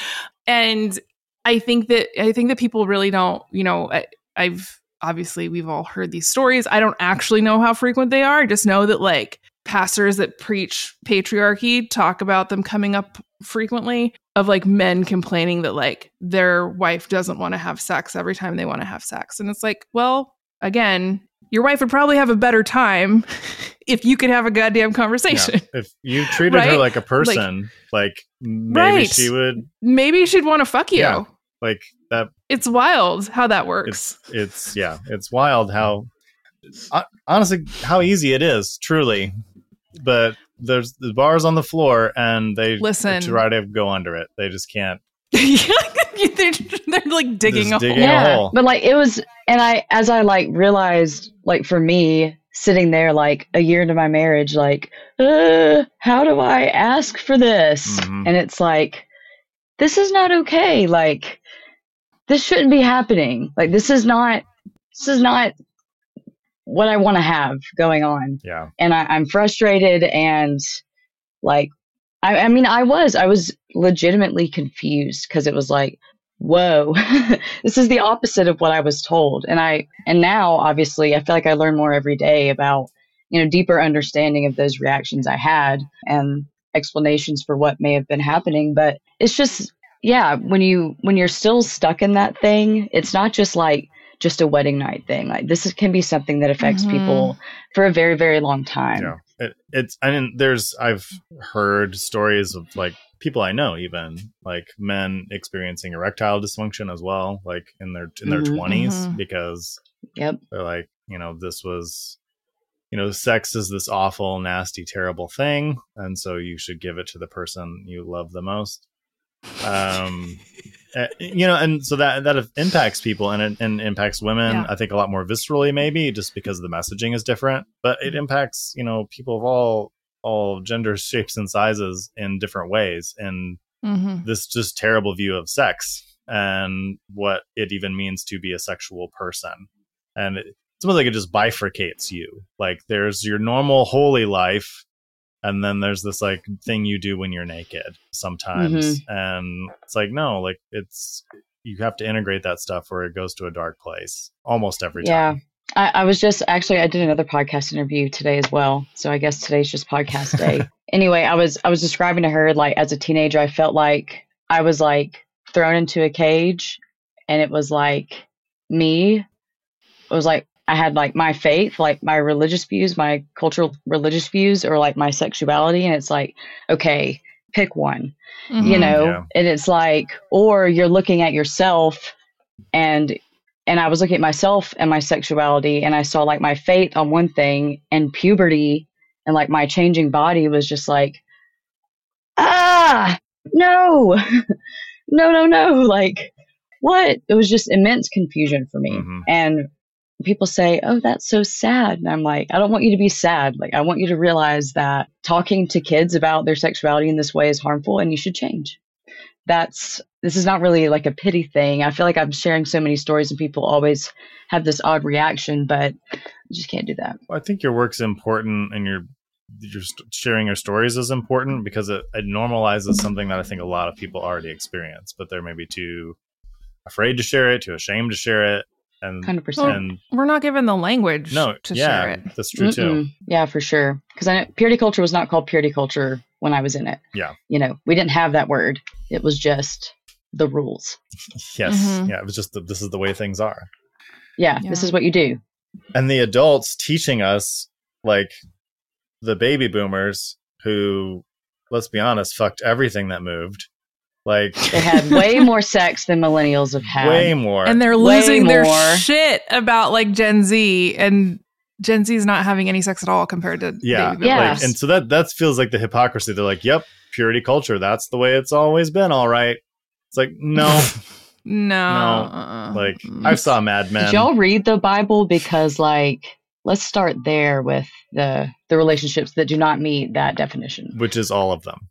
Speaker 3: And I think that I think that people really don't, you know, I, I've obviously we've all heard these stories. I don't actually know how frequent they are. I just know that like pastors that preach patriarchy talk about them coming up frequently, of like men complaining that like their wife doesn't want to have sex every time they want to have sex. And it's like, well, again, your wife would probably have a better time if you could have a goddamn conversation.
Speaker 1: Yeah. If you treated
Speaker 3: Right?
Speaker 1: her like a person, like, like maybe
Speaker 3: Right.
Speaker 1: she would.
Speaker 3: Maybe she'd want to fuck you.
Speaker 1: Yeah. Like that.
Speaker 3: It's wild how that works.
Speaker 1: It's, it's, yeah, it's wild how, honestly, how easy it is, truly. But there's the bars on the floor and they
Speaker 3: Listen.
Speaker 1: try to go under it. They just can't.
Speaker 3: they're, they're like digging
Speaker 1: Just
Speaker 3: a
Speaker 1: digging
Speaker 3: hole.
Speaker 1: a
Speaker 4: Yeah,
Speaker 1: hole.
Speaker 4: but like it was, and I, as I like realized, like for me, sitting there like a year into my marriage, like, uh, how do I ask for this?
Speaker 1: Mhm.
Speaker 4: And it's like, this is not okay. Like, this shouldn't be happening. Like, this is not, this is not what I want to have going on.
Speaker 1: Yeah.
Speaker 4: And I, I'm frustrated and like, I, I mean, I was, I was legitimately confused because it was like, whoa, this is the opposite of what I was told. And I, and now obviously I feel like I learn more every day about, you know, deeper understanding of those reactions I had and explanations for what may have been happening. But it's just, yeah, when you, when you're still stuck in that thing, it's not just like just a wedding night thing. Like this is, can be something that affects
Speaker 3: Mhm.
Speaker 4: people for a very, very long time.
Speaker 1: Yeah. It, it's, I mean, there's, I've heard stories of like people I know, even like men experiencing erectile dysfunction as well, like in their, in their
Speaker 4: Mhm.
Speaker 1: twenties,
Speaker 3: Mhm.
Speaker 1: because
Speaker 4: Yep.
Speaker 1: they're like, you know, this was, you know, sex is this awful, nasty, terrible thing. And so you should give it to the person you love the most. Um, uh, you know, and so that, that impacts people and it and impacts women,
Speaker 3: Yeah.
Speaker 1: I think a lot more viscerally, maybe just because the messaging is different, but it impacts, you know, people of all, all genders, shapes and sizes in different ways. And
Speaker 3: Mhm.
Speaker 1: this just terrible view of sex and what it even means to be a sexual person. And it, it's almost like it just bifurcates you. Like there's your normal holy life, and then there's this like thing you do when you're naked sometimes. And it's like, no, like it's, you have to integrate that stuff or it goes to a dark place almost every
Speaker 4: Yeah.
Speaker 1: time.
Speaker 4: I, I was just actually I did another podcast interview today as well. So I guess today's just podcast day. Anyway, I was I was describing to her like as a teenager I felt like I was like thrown into a cage and it was like me. It was like I had like my faith, like my religious views, my cultural religious views, or like my sexuality, and it's like, okay, pick one.
Speaker 3: Mhm.
Speaker 4: You know,
Speaker 1: Yeah.
Speaker 4: and it's like, or you're looking at yourself and and I was looking at myself and my sexuality and I saw like my faith on one thing and puberty and like my changing body was just like, ah, no, no, no, no. Like what? It was just immense confusion for me.
Speaker 1: Mhm.
Speaker 4: And people say, oh, that's so sad. And I'm like, I don't want you to be sad. Like, I want you to realize that talking to kids about their sexuality in this way is harmful and you should change. That's, this is not really like a pity thing. I feel like I'm sharing so many stories and people always have this odd reaction, but I just can't do that.
Speaker 1: I think your work's important and your, your st- sharing your stories is important because it, it normalizes something that I think a lot of people already experience, but they're maybe too afraid to share it, too ashamed to share it. And,
Speaker 4: one hundred percent.
Speaker 1: and
Speaker 3: We're not given the language
Speaker 1: no,
Speaker 3: to
Speaker 1: yeah,
Speaker 3: share it.
Speaker 1: that's true too.
Speaker 4: Mm-mm. Yeah, for sure. Because I know purity culture was not called purity culture when I was in it.
Speaker 1: Yeah.
Speaker 4: You know, we didn't have that word. It was just the rules.
Speaker 1: Yes.
Speaker 3: Mhm.
Speaker 1: Yeah. It was just, the, this is the way things are.
Speaker 4: Yeah,
Speaker 3: Yeah.
Speaker 4: this is what you do.
Speaker 1: And the adults teaching us, like the baby boomers who, let's be honest, fucked everything that moved. Like
Speaker 4: They had way more sex than millennials have had.
Speaker 1: way more.
Speaker 3: And they're
Speaker 4: Way
Speaker 3: losing their
Speaker 4: more.
Speaker 3: shit about like Gen Z, and Gen Z is not having any sex at all compared to
Speaker 1: yeah.
Speaker 3: baby boomers.
Speaker 4: Yeah.
Speaker 1: Like, and so that, that feels like the hypocrisy. They're like, yep, purity culture. That's the way it's always been. All right. It's like, no,
Speaker 3: No,
Speaker 1: No,
Speaker 3: uh-uh.
Speaker 1: like
Speaker 3: Mm.
Speaker 1: I saw Mad Men.
Speaker 4: Did y'all read the Bible? Because like, let's start there with the the relationships that do not meet that definition.
Speaker 1: which is all of them.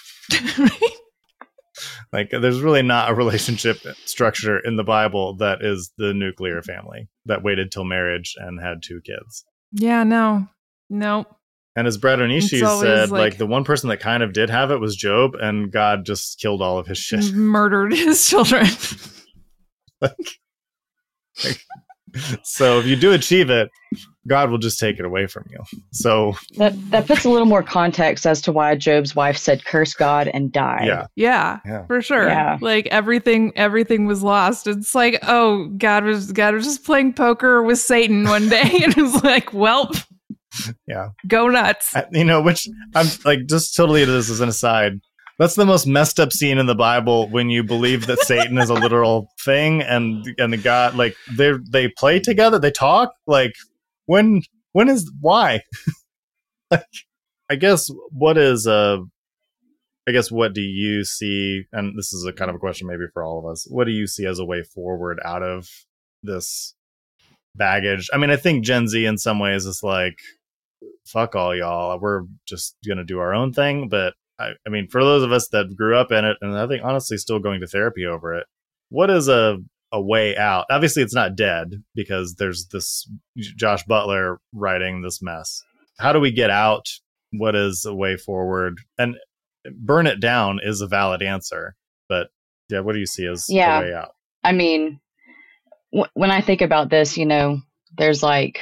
Speaker 1: Like, there's really not a relationship structure in the Bible that is the nuclear family that waited till marriage and had two kids.
Speaker 3: Yeah, no, no.
Speaker 1: And as Brad Onishi
Speaker 3: It's always
Speaker 1: said, like,
Speaker 3: like-
Speaker 1: the one person that kind of did have it was Job, and God just killed all of his shit.
Speaker 3: Murdered his children.
Speaker 1: like, like, so if you do achieve it, God will just take it away from you. So
Speaker 4: That that puts a little more context as to why Job's wife said, "Curse God and die."
Speaker 1: yeah,
Speaker 3: Yeah,
Speaker 1: Yeah.
Speaker 3: for sure.
Speaker 4: Yeah.
Speaker 3: Like everything, everything was lost. It's like, oh, God was God was just playing poker with Satan one day, and it was like, well,
Speaker 1: yeah.
Speaker 3: go nuts.
Speaker 1: I- you know, which I'm like, just totally this as an aside. That's the most messed up scene in the Bible when you believe that Satan is a literal thing, and and the God, like they they play together, they talk. Like when when is why? like, I guess what is uh, I guess what do you see? And this is a kind of a question maybe for all of us. What do you see as a way forward out of this baggage? I mean, I think Gen Z in some ways is like, fuck all y'all, we're just gonna do our own thing. But I, I mean, for those of us that grew up in it, and I think honestly still going to therapy over it, what is a a way out? Obviously it's not dead, because there's this Josh Butler writing this mess. How do we get out? What is a way forward? And burn it down is a valid answer, but yeah, what do you see as
Speaker 4: Yeah.
Speaker 1: a way out?
Speaker 4: I mean, w- when I think about this, you know, there's like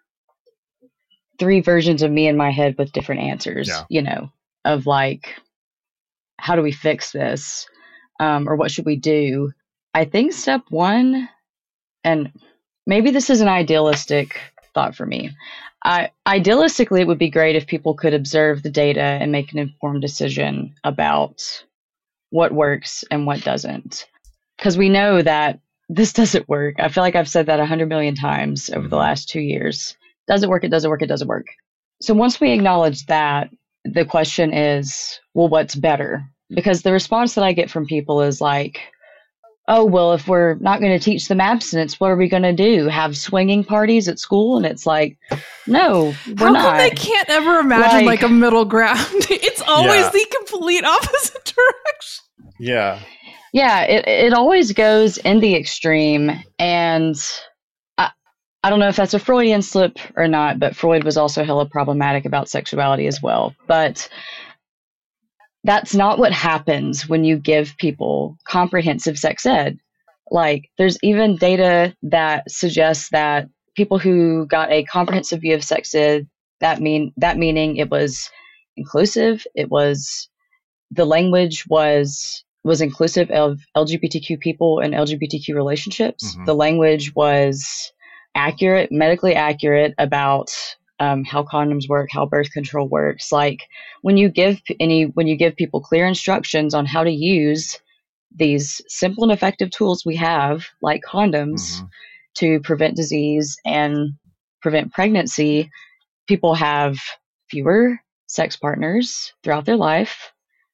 Speaker 4: three versions of me in my head with different answers,
Speaker 1: Yeah.
Speaker 4: you know, of like, how do we fix this? Um, or what should we do? I think step one, and maybe this is an idealistic thought for me. I, idealistically, it would be great if people could observe the data and make an informed decision about what works and what doesn't. Because we know that this doesn't work. I feel like I've said that a hundred million times over the last two years. Doesn't work, it doesn't work, it doesn't work. So once we acknowledge that, the question is, well, what's better? Because the response that I get from people is like, oh, well, if we're not going to teach them abstinence, what are we going to do? Have swinging parties at school? And it's like, no, we're
Speaker 3: How
Speaker 4: not.
Speaker 3: come they can't ever imagine like,
Speaker 4: Like-
Speaker 3: a middle ground? It's always
Speaker 1: Yeah.
Speaker 3: the complete opposite direction.
Speaker 1: Yeah.
Speaker 4: Yeah, it it always goes in the extreme, and I I don't know if that's a Freudian slip or not, but Freud was also hella problematic about sexuality as well. But that's not what happens when you give people comprehensive sex ed. Like, there's even data that suggests that people who got a comprehensive view of sex ed, that mean that meaning it was inclusive, it was the language was was inclusive of L G B T Q people and L G B T Q relationships.
Speaker 1: Mhm.
Speaker 4: The language was accurate, medically accurate about um, how condoms work, how birth control works. Like when you give any when you give people clear instructions on how to use these simple and effective tools we have, like condoms,
Speaker 1: Mhm.
Speaker 4: to prevent disease and prevent pregnancy, people have fewer sex partners throughout their life,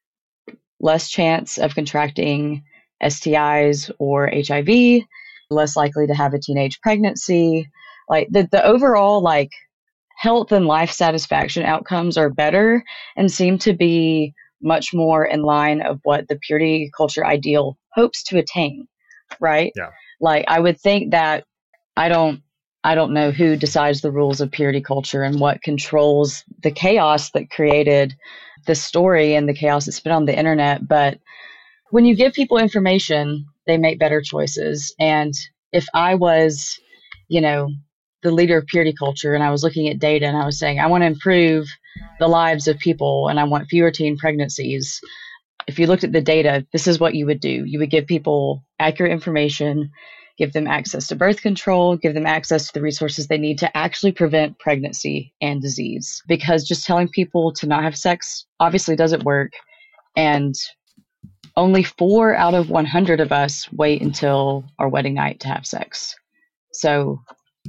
Speaker 4: less chance of contracting S T Is or H I V, less likely to have a teenage pregnancy. Like the, the overall like health and life satisfaction outcomes are better and seem to be much more in line of what the purity culture ideal hopes to attain, right?
Speaker 1: Yeah.
Speaker 4: Like I would think that I don't I don't know who decides the rules of purity culture and what controls the chaos that created the story and the chaos that's been on the internet. But when you give people information, they make better choices. And if I was, you know, the leader of purity culture and I was looking at data and I was saying, I want to improve the lives of people and I want fewer teen pregnancies. If you looked at the data, this is what you would do. You would give people accurate information, give them access to birth control, give them access to the resources they need to actually prevent pregnancy and disease. Because just telling people to not have sex obviously doesn't work. And only four out of one hundred of us wait until our wedding night to have sex. So,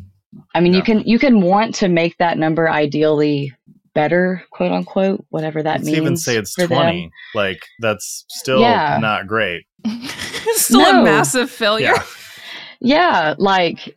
Speaker 4: I mean,
Speaker 1: Yeah.
Speaker 4: you can you can want to make that number ideally better, quote unquote, whatever that
Speaker 1: Let's
Speaker 4: means.
Speaker 1: even say it's
Speaker 4: for them.
Speaker 1: twenty. Like that's still
Speaker 4: Yeah.
Speaker 1: not great.
Speaker 3: It's still
Speaker 4: No.
Speaker 3: a massive failure.
Speaker 1: Yeah.
Speaker 4: Yeah, like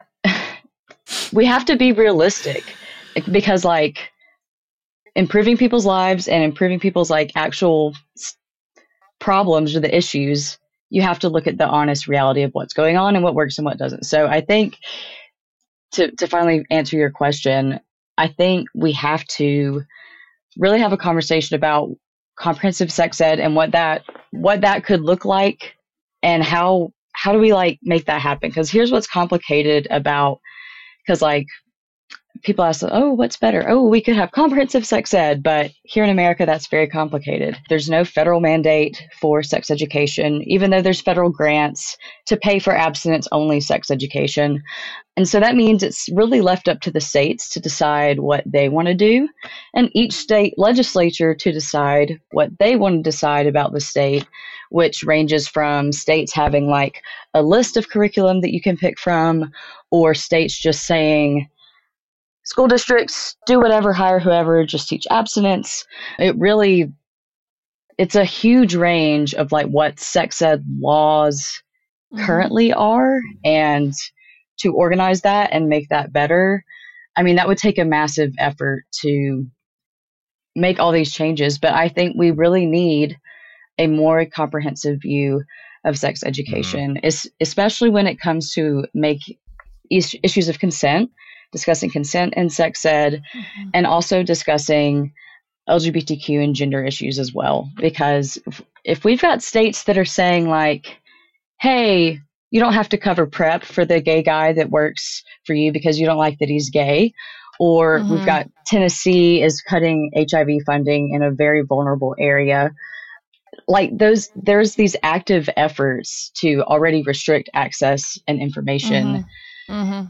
Speaker 4: we have to be realistic because like improving people's lives and improving people's like actual s- problems or the issues, you have to look at the honest reality of what's going on and what works and what doesn't. So I think to to finally answer your question, I think we have to really have a conversation about comprehensive sex ed and what that what that could look like, and how how do we like make that happen? Because here's what's complicated about, because like people ask, oh, what's better? Oh, we could have comprehensive sex ed, but here in America, that's very complicated. There's no federal mandate for sex education, even though there's federal grants to pay for abstinence-only sex education. And so that means it's really left up to the states to decide what they want to do, and each state legislature to decide what they want to decide about the state, which ranges from states having like a list of curriculum that you can pick from, or states just saying, school districts, do whatever, hire whoever, just teach abstinence. It really, it's a huge range of like what sex ed laws mm-hmm. currently are, and to organize that and make that better. I mean, that would take a massive effort to make all these changes, but I think we really need a more comprehensive view of sex education, mm-hmm. es- especially when it comes to make is- issues of consent, discussing consent in sex ed, mm-hmm. and also discussing L G B T Q and gender issues as well. Because if, if we've got states that are saying like, hey, you don't have to cover PrEP for the gay guy that works for you because you don't like that he's gay, or mm-hmm. we've got Tennessee is cutting H I V funding in a very vulnerable area. Like those, there's these active efforts to already restrict access and information. Mm-hmm. Mm-hmm.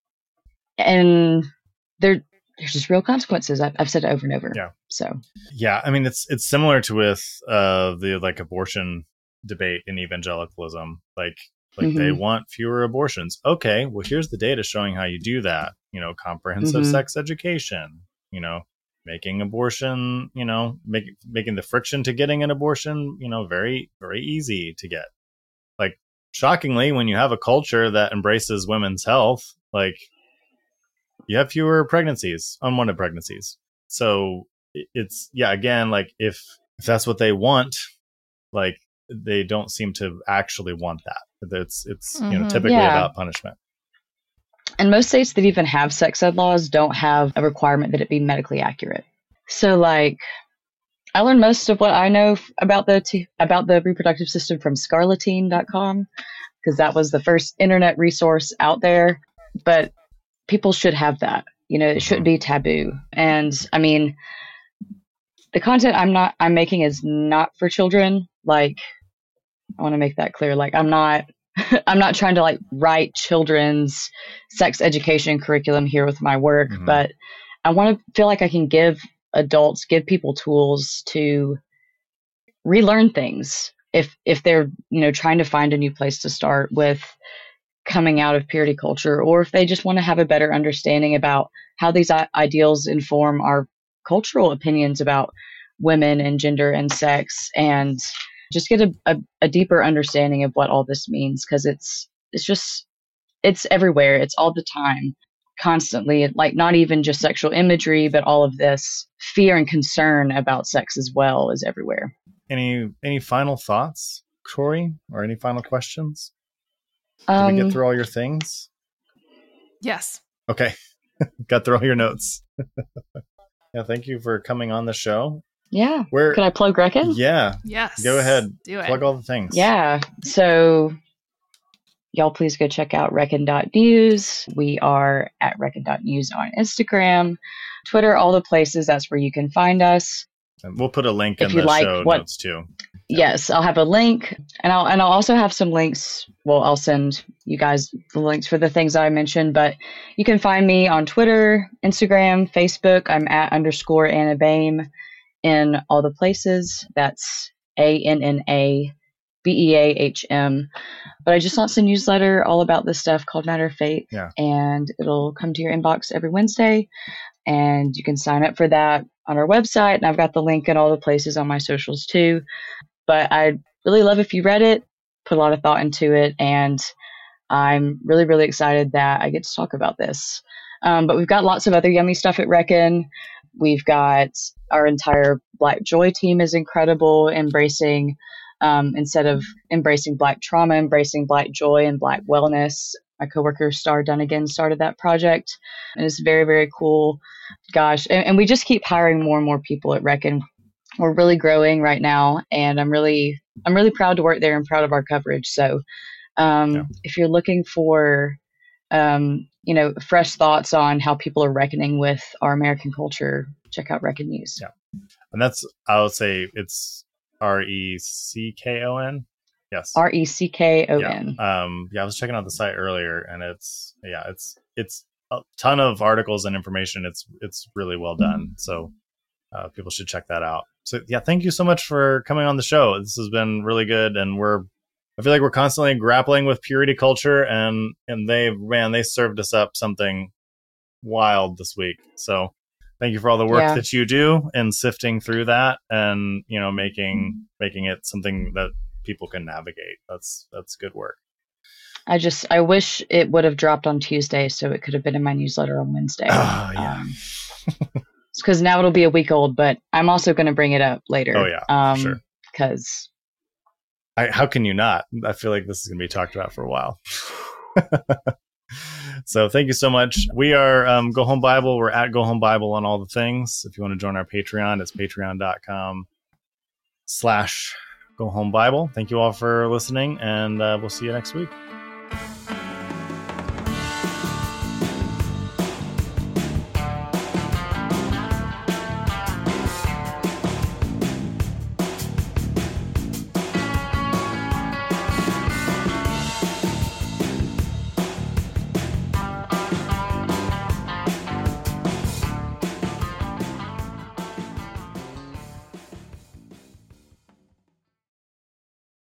Speaker 4: And there, there's just real consequences. I've, I've said it over and over.
Speaker 1: Yeah.
Speaker 4: So,
Speaker 1: yeah, I mean, it's it's similar to with uh, the like abortion debate in evangelicalism. Like, like mm-hmm. they want fewer abortions. Okay, well, here's the data showing how you do that. You know, comprehensive mm-hmm. sex education. You know, making abortion. You know, make, making the friction to getting an abortion. You know, very very easy to get. Like, shockingly, when you have a culture that embraces women's health, like, you have fewer pregnancies, unwanted pregnancies. So it's, yeah, again, like if, if that's what they want, like they don't seem to actually want that. It's, it's, mm-hmm. you know, typically yeah. about punishment.
Speaker 4: And most states that even have sex ed laws don't have a requirement that it be medically accurate. So like, I learned most of what I know about the, t- about the reproductive system from scarleteen dot com, because that was the first internet resource out there. But people should have that, you know, it shouldn't be taboo. And I mean, the content I'm not, I'm making is not for children. Like, I want to make that clear. Like, I'm not, I'm not trying to like write children's sex education curriculum here with my work, mm-hmm. but I want to feel like I can give adults, give people tools to relearn things. If, if they're, you know, trying to find a new place to start with coming out of purity culture, or if they just want to have a better understanding about how these I- ideals inform our cultural opinions about women and gender and sex, and just get a, a, a deeper understanding of what all this means. Because it's it's just, it's everywhere. It's all the time, constantly. Like, not even just sexual imagery, but all of this fear and concern about sex as well is everywhere.
Speaker 1: Any any final thoughts, Corey, or any final questions? Did
Speaker 4: Um,
Speaker 1: we get through all your things?
Speaker 3: Yes.
Speaker 1: Okay. Got through all your notes. Yeah, thank you for coming on the show.
Speaker 4: Yeah.
Speaker 1: Where,
Speaker 4: Could I plug Reckon?
Speaker 1: Yeah.
Speaker 3: Yes.
Speaker 1: Go ahead.
Speaker 3: Do it.
Speaker 1: Plug all the things.
Speaker 4: Yeah. So y'all please go check out Reckon dot news. We are at Reckon dot news on Instagram, Twitter, all the places. That's where you can find us.
Speaker 1: And we'll put a link
Speaker 4: If
Speaker 1: in
Speaker 4: you
Speaker 1: the
Speaker 4: like
Speaker 1: show
Speaker 4: what-
Speaker 1: notes too.
Speaker 4: Yes, I'll have a link, and I'll and I'll also have some links. Well, I'll send you guys the links for the things I mentioned, but you can find me on Twitter, Instagram, Facebook. I'm at underscore Anna Baim in all the places. That's A N N A B E A H M. But I just launched a newsletter all about this stuff called Matter of Faith,
Speaker 1: Yeah.
Speaker 4: and it'll come to your inbox every Wednesday, and you can sign up for that on our website, and I've got the link in all the places on my socials too. But I'd really love if you read it, put a lot of thought into it, and I'm really, really excited that I get to talk about this. Um, but we've got lots of other yummy stuff at Reckon. We've got our entire Black Joy team is incredible, embracing, um, instead of embracing Black trauma, embracing Black joy and Black wellness my coworker Star Dunnigan started that project, and it's very, very cool. Gosh, and, and we just keep hiring more and more people at Reckon. We're really growing right now, and I'm really, I'm really proud to work there and proud of our coverage. So, um, yeah. if you're looking for, um, you know, fresh thoughts on how people are reckoning with our American culture, check out Reckon News.
Speaker 1: Yeah, and that's, I would say it's R E C K O N. Yes,
Speaker 4: R E C K O N.
Speaker 1: Yeah. Um, yeah, I was checking out the site earlier, and it's yeah, it's it's a ton of articles and information. It's it's really well done. So uh, people should check that out. So yeah, thank you so much for coming on the show. This has been really good, and we're I feel like we're constantly grappling with purity culture, and and they man they served us up something wild this week. So thank you for all the work yeah. that you do in sifting through that, and you know making making it something that people can navigate. That's that's good work.
Speaker 4: I just I wish it would have dropped on Tuesday, so it could have been in my newsletter on Wednesday.
Speaker 1: Oh yeah.
Speaker 4: Um, because now it'll be a week old, but I'm also going to bring it up later.
Speaker 1: Oh yeah,
Speaker 4: um,
Speaker 1: sure.
Speaker 4: Because
Speaker 1: how can you not? I feel like this is going to be talked about for a while. So thank you so much. We are um, Go Home Bible. We're at Go Home Bible on all the things. If you want to join our Patreon, it's patreon.com slash Go Home Bible. Thank you all for listening, and uh, we'll see you next week.